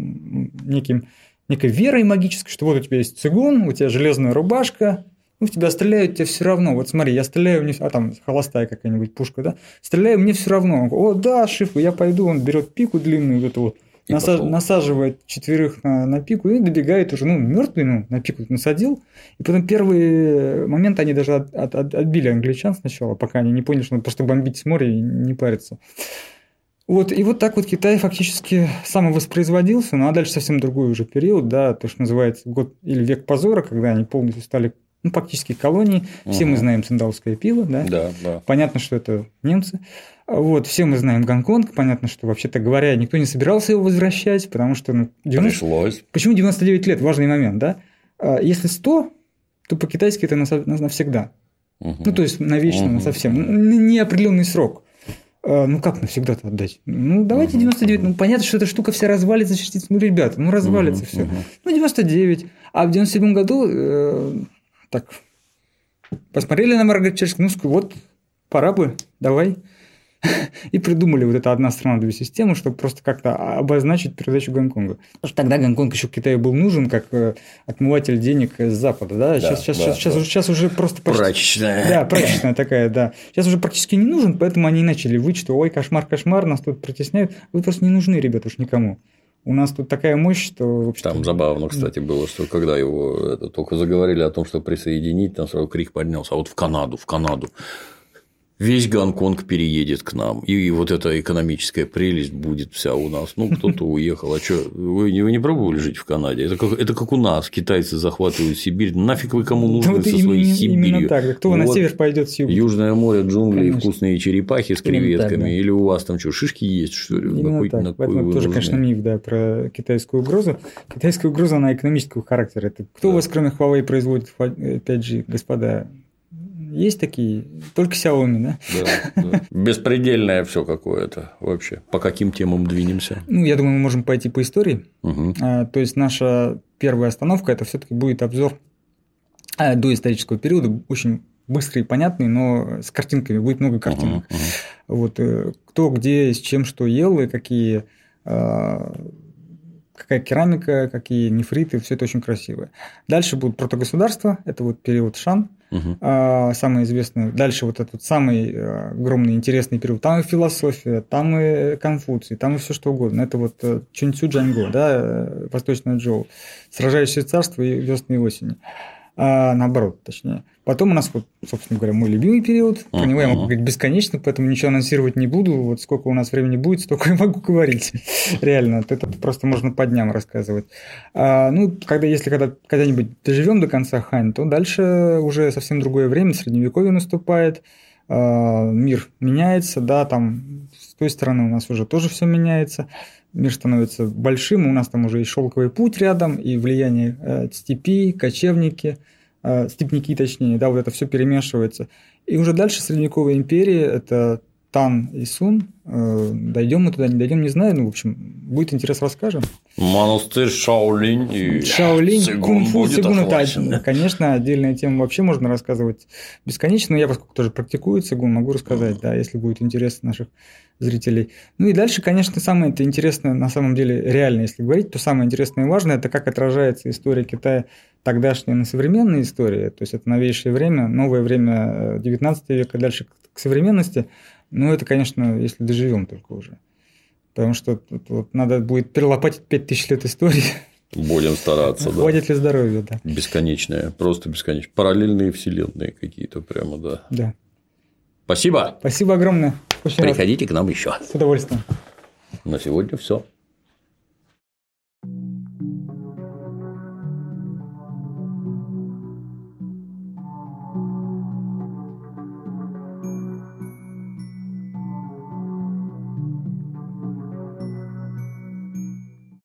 некой верой магической, что вот у тебя есть цигун, у тебя железная рубашка, в тебя стреляют, тебе все равно. Вот смотри, я стреляю, там холостая какая-нибудь пушка, да, стреляю, мне все равно. О, да, Шифу, я пойду, он берет пику длинную, вот эту вот, насаживает 4 на пику и добегает уже, мертвый, на пику насадил. И потом первый момент они даже отбили англичан сначала, пока они не поняли, что надо просто бомбить с моря и не париться. Вот, и вот так вот Китай фактически самовоспроизводился, а дальше совсем другой уже период, да, то, что называется год или век позора, когда они полностью стали фактически колонией. Все мы знаем циндаоское пиво, да? Да. Понятно, что это немцы. Вот, все мы знаем Гонконг, понятно, что, вообще-то говоря, никто не собирался его возвращать, потому что... Пришлось. Почему 99 лет? Важный момент, да? Если 100, то по-китайски это навсегда. То есть навечно, насовсем. Неопределенный срок. Как навсегда-то отдать? Давайте 99. Понятно, что эта штука вся развалится через... ребята, развалится все. 99. А в 97 году... посмотрели на Маргарет Черчилль, вот, пора бы, давай. И придумали вот это одна страна, две системы, чтобы просто как-то обозначить передачу Гонконга. Потому что тогда Гонконг еще Китаю был нужен как отмыватель денег с Запада. Да? Сейчас уже просто... Прачечная. Да, прачечная такая, да. Сейчас уже практически не нужен, поэтому они начали выть, что ой, кошмар, нас тут притесняют. Вы просто не нужны, ребята, уж никому. У нас тут такая мощь, что... Там забавно, кстати, было, что когда его только заговорили о том, что присоединить, там сразу крик поднялся, а вот в Канаду. Весь Гонконг переедет к нам, и вот эта экономическая прелесть будет вся у нас. Кто-то уехал. А что, вы не пробовали жить в Канаде? Это как у нас. Китайцы захватывают Сибирь. Нафиг вы кому нужны со своей Сибирью? Именно так. Кто на север пойдет с юга? Южное море, джунгли, вкусные черепахи с креветками. Так, да. Или у вас там что, шишки есть, что ли? Именно так. Поэтому тоже, конечно, миф, да, про китайскую угрозу. Китайская угроза, она экономического характера. Это кто у вас, кроме Huawei, производит 5G, господа? Есть такие, только Xiaomi, да? Да. Беспредельное все какое-то вообще. По каким темам двинемся? Я думаю, мы можем пойти по истории. То есть наша первая остановка это все-таки будет обзор доисторического периода, очень быстрый и понятный, но с картинками, будет много картинок. Вот, кто где, с чем что ел, и какая керамика, какие нефриты, все это очень красиво. Дальше будут протогосударства, это вот период Шан, самый известный. Дальше вот этот самый огромный интересный период. Там и философия, там и Конфуций, там и все что угодно. Это вот Чуньцю Джаньго, да, Восточное Джоу, Сражающее царство и весны и осени. Наоборот, точнее. Потом у нас, вот, собственно говоря, мой любимый период. Про него я могу говорить бесконечно, поэтому ничего анонсировать не буду. Вот сколько у нас времени будет, столько я могу говорить. Реально, это просто можно по дням рассказывать. Если когда-нибудь доживем до конца Хань, то дальше уже совсем другое время, средневековье наступает, мир меняется, да, там с той стороны у нас уже тоже все меняется. Мир становится большим, у нас там уже и шелковый путь рядом, и влияние степи, кочевники, степняки точнее, да, вот это все перемешивается. И уже дальше средневековая империя – это Тан и Сун. Дойдем мы туда, не дойдем, не знаю. В общем, будет интерес, расскажем. Монастырь Шаолинь и Шаолинь, кунг-фу, цигун. Это, конечно, отдельная тема. Вообще можно рассказывать бесконечно. Но я, поскольку тоже практикую цигун, могу рассказать, да, если будет интерес наших зрителей. И дальше, конечно, самое интересное, на самом деле, реально, если говорить, то самое интересное и важное – это как отражается история Китая тогдашняя на современной истории, то есть это новейшее время, новое время 19 века, дальше к современности. Это, конечно, если доживем только уже. Потому что вот надо будет перелопатить 5000 лет истории. Будем стараться, да. Хватит ли здоровья, да. Бесконечные, просто бесконечные. Параллельные вселенные какие-то прямо, да. Да. Спасибо. Спасибо огромное. Очень Приходите к нам еще. С удовольствием. На сегодня все.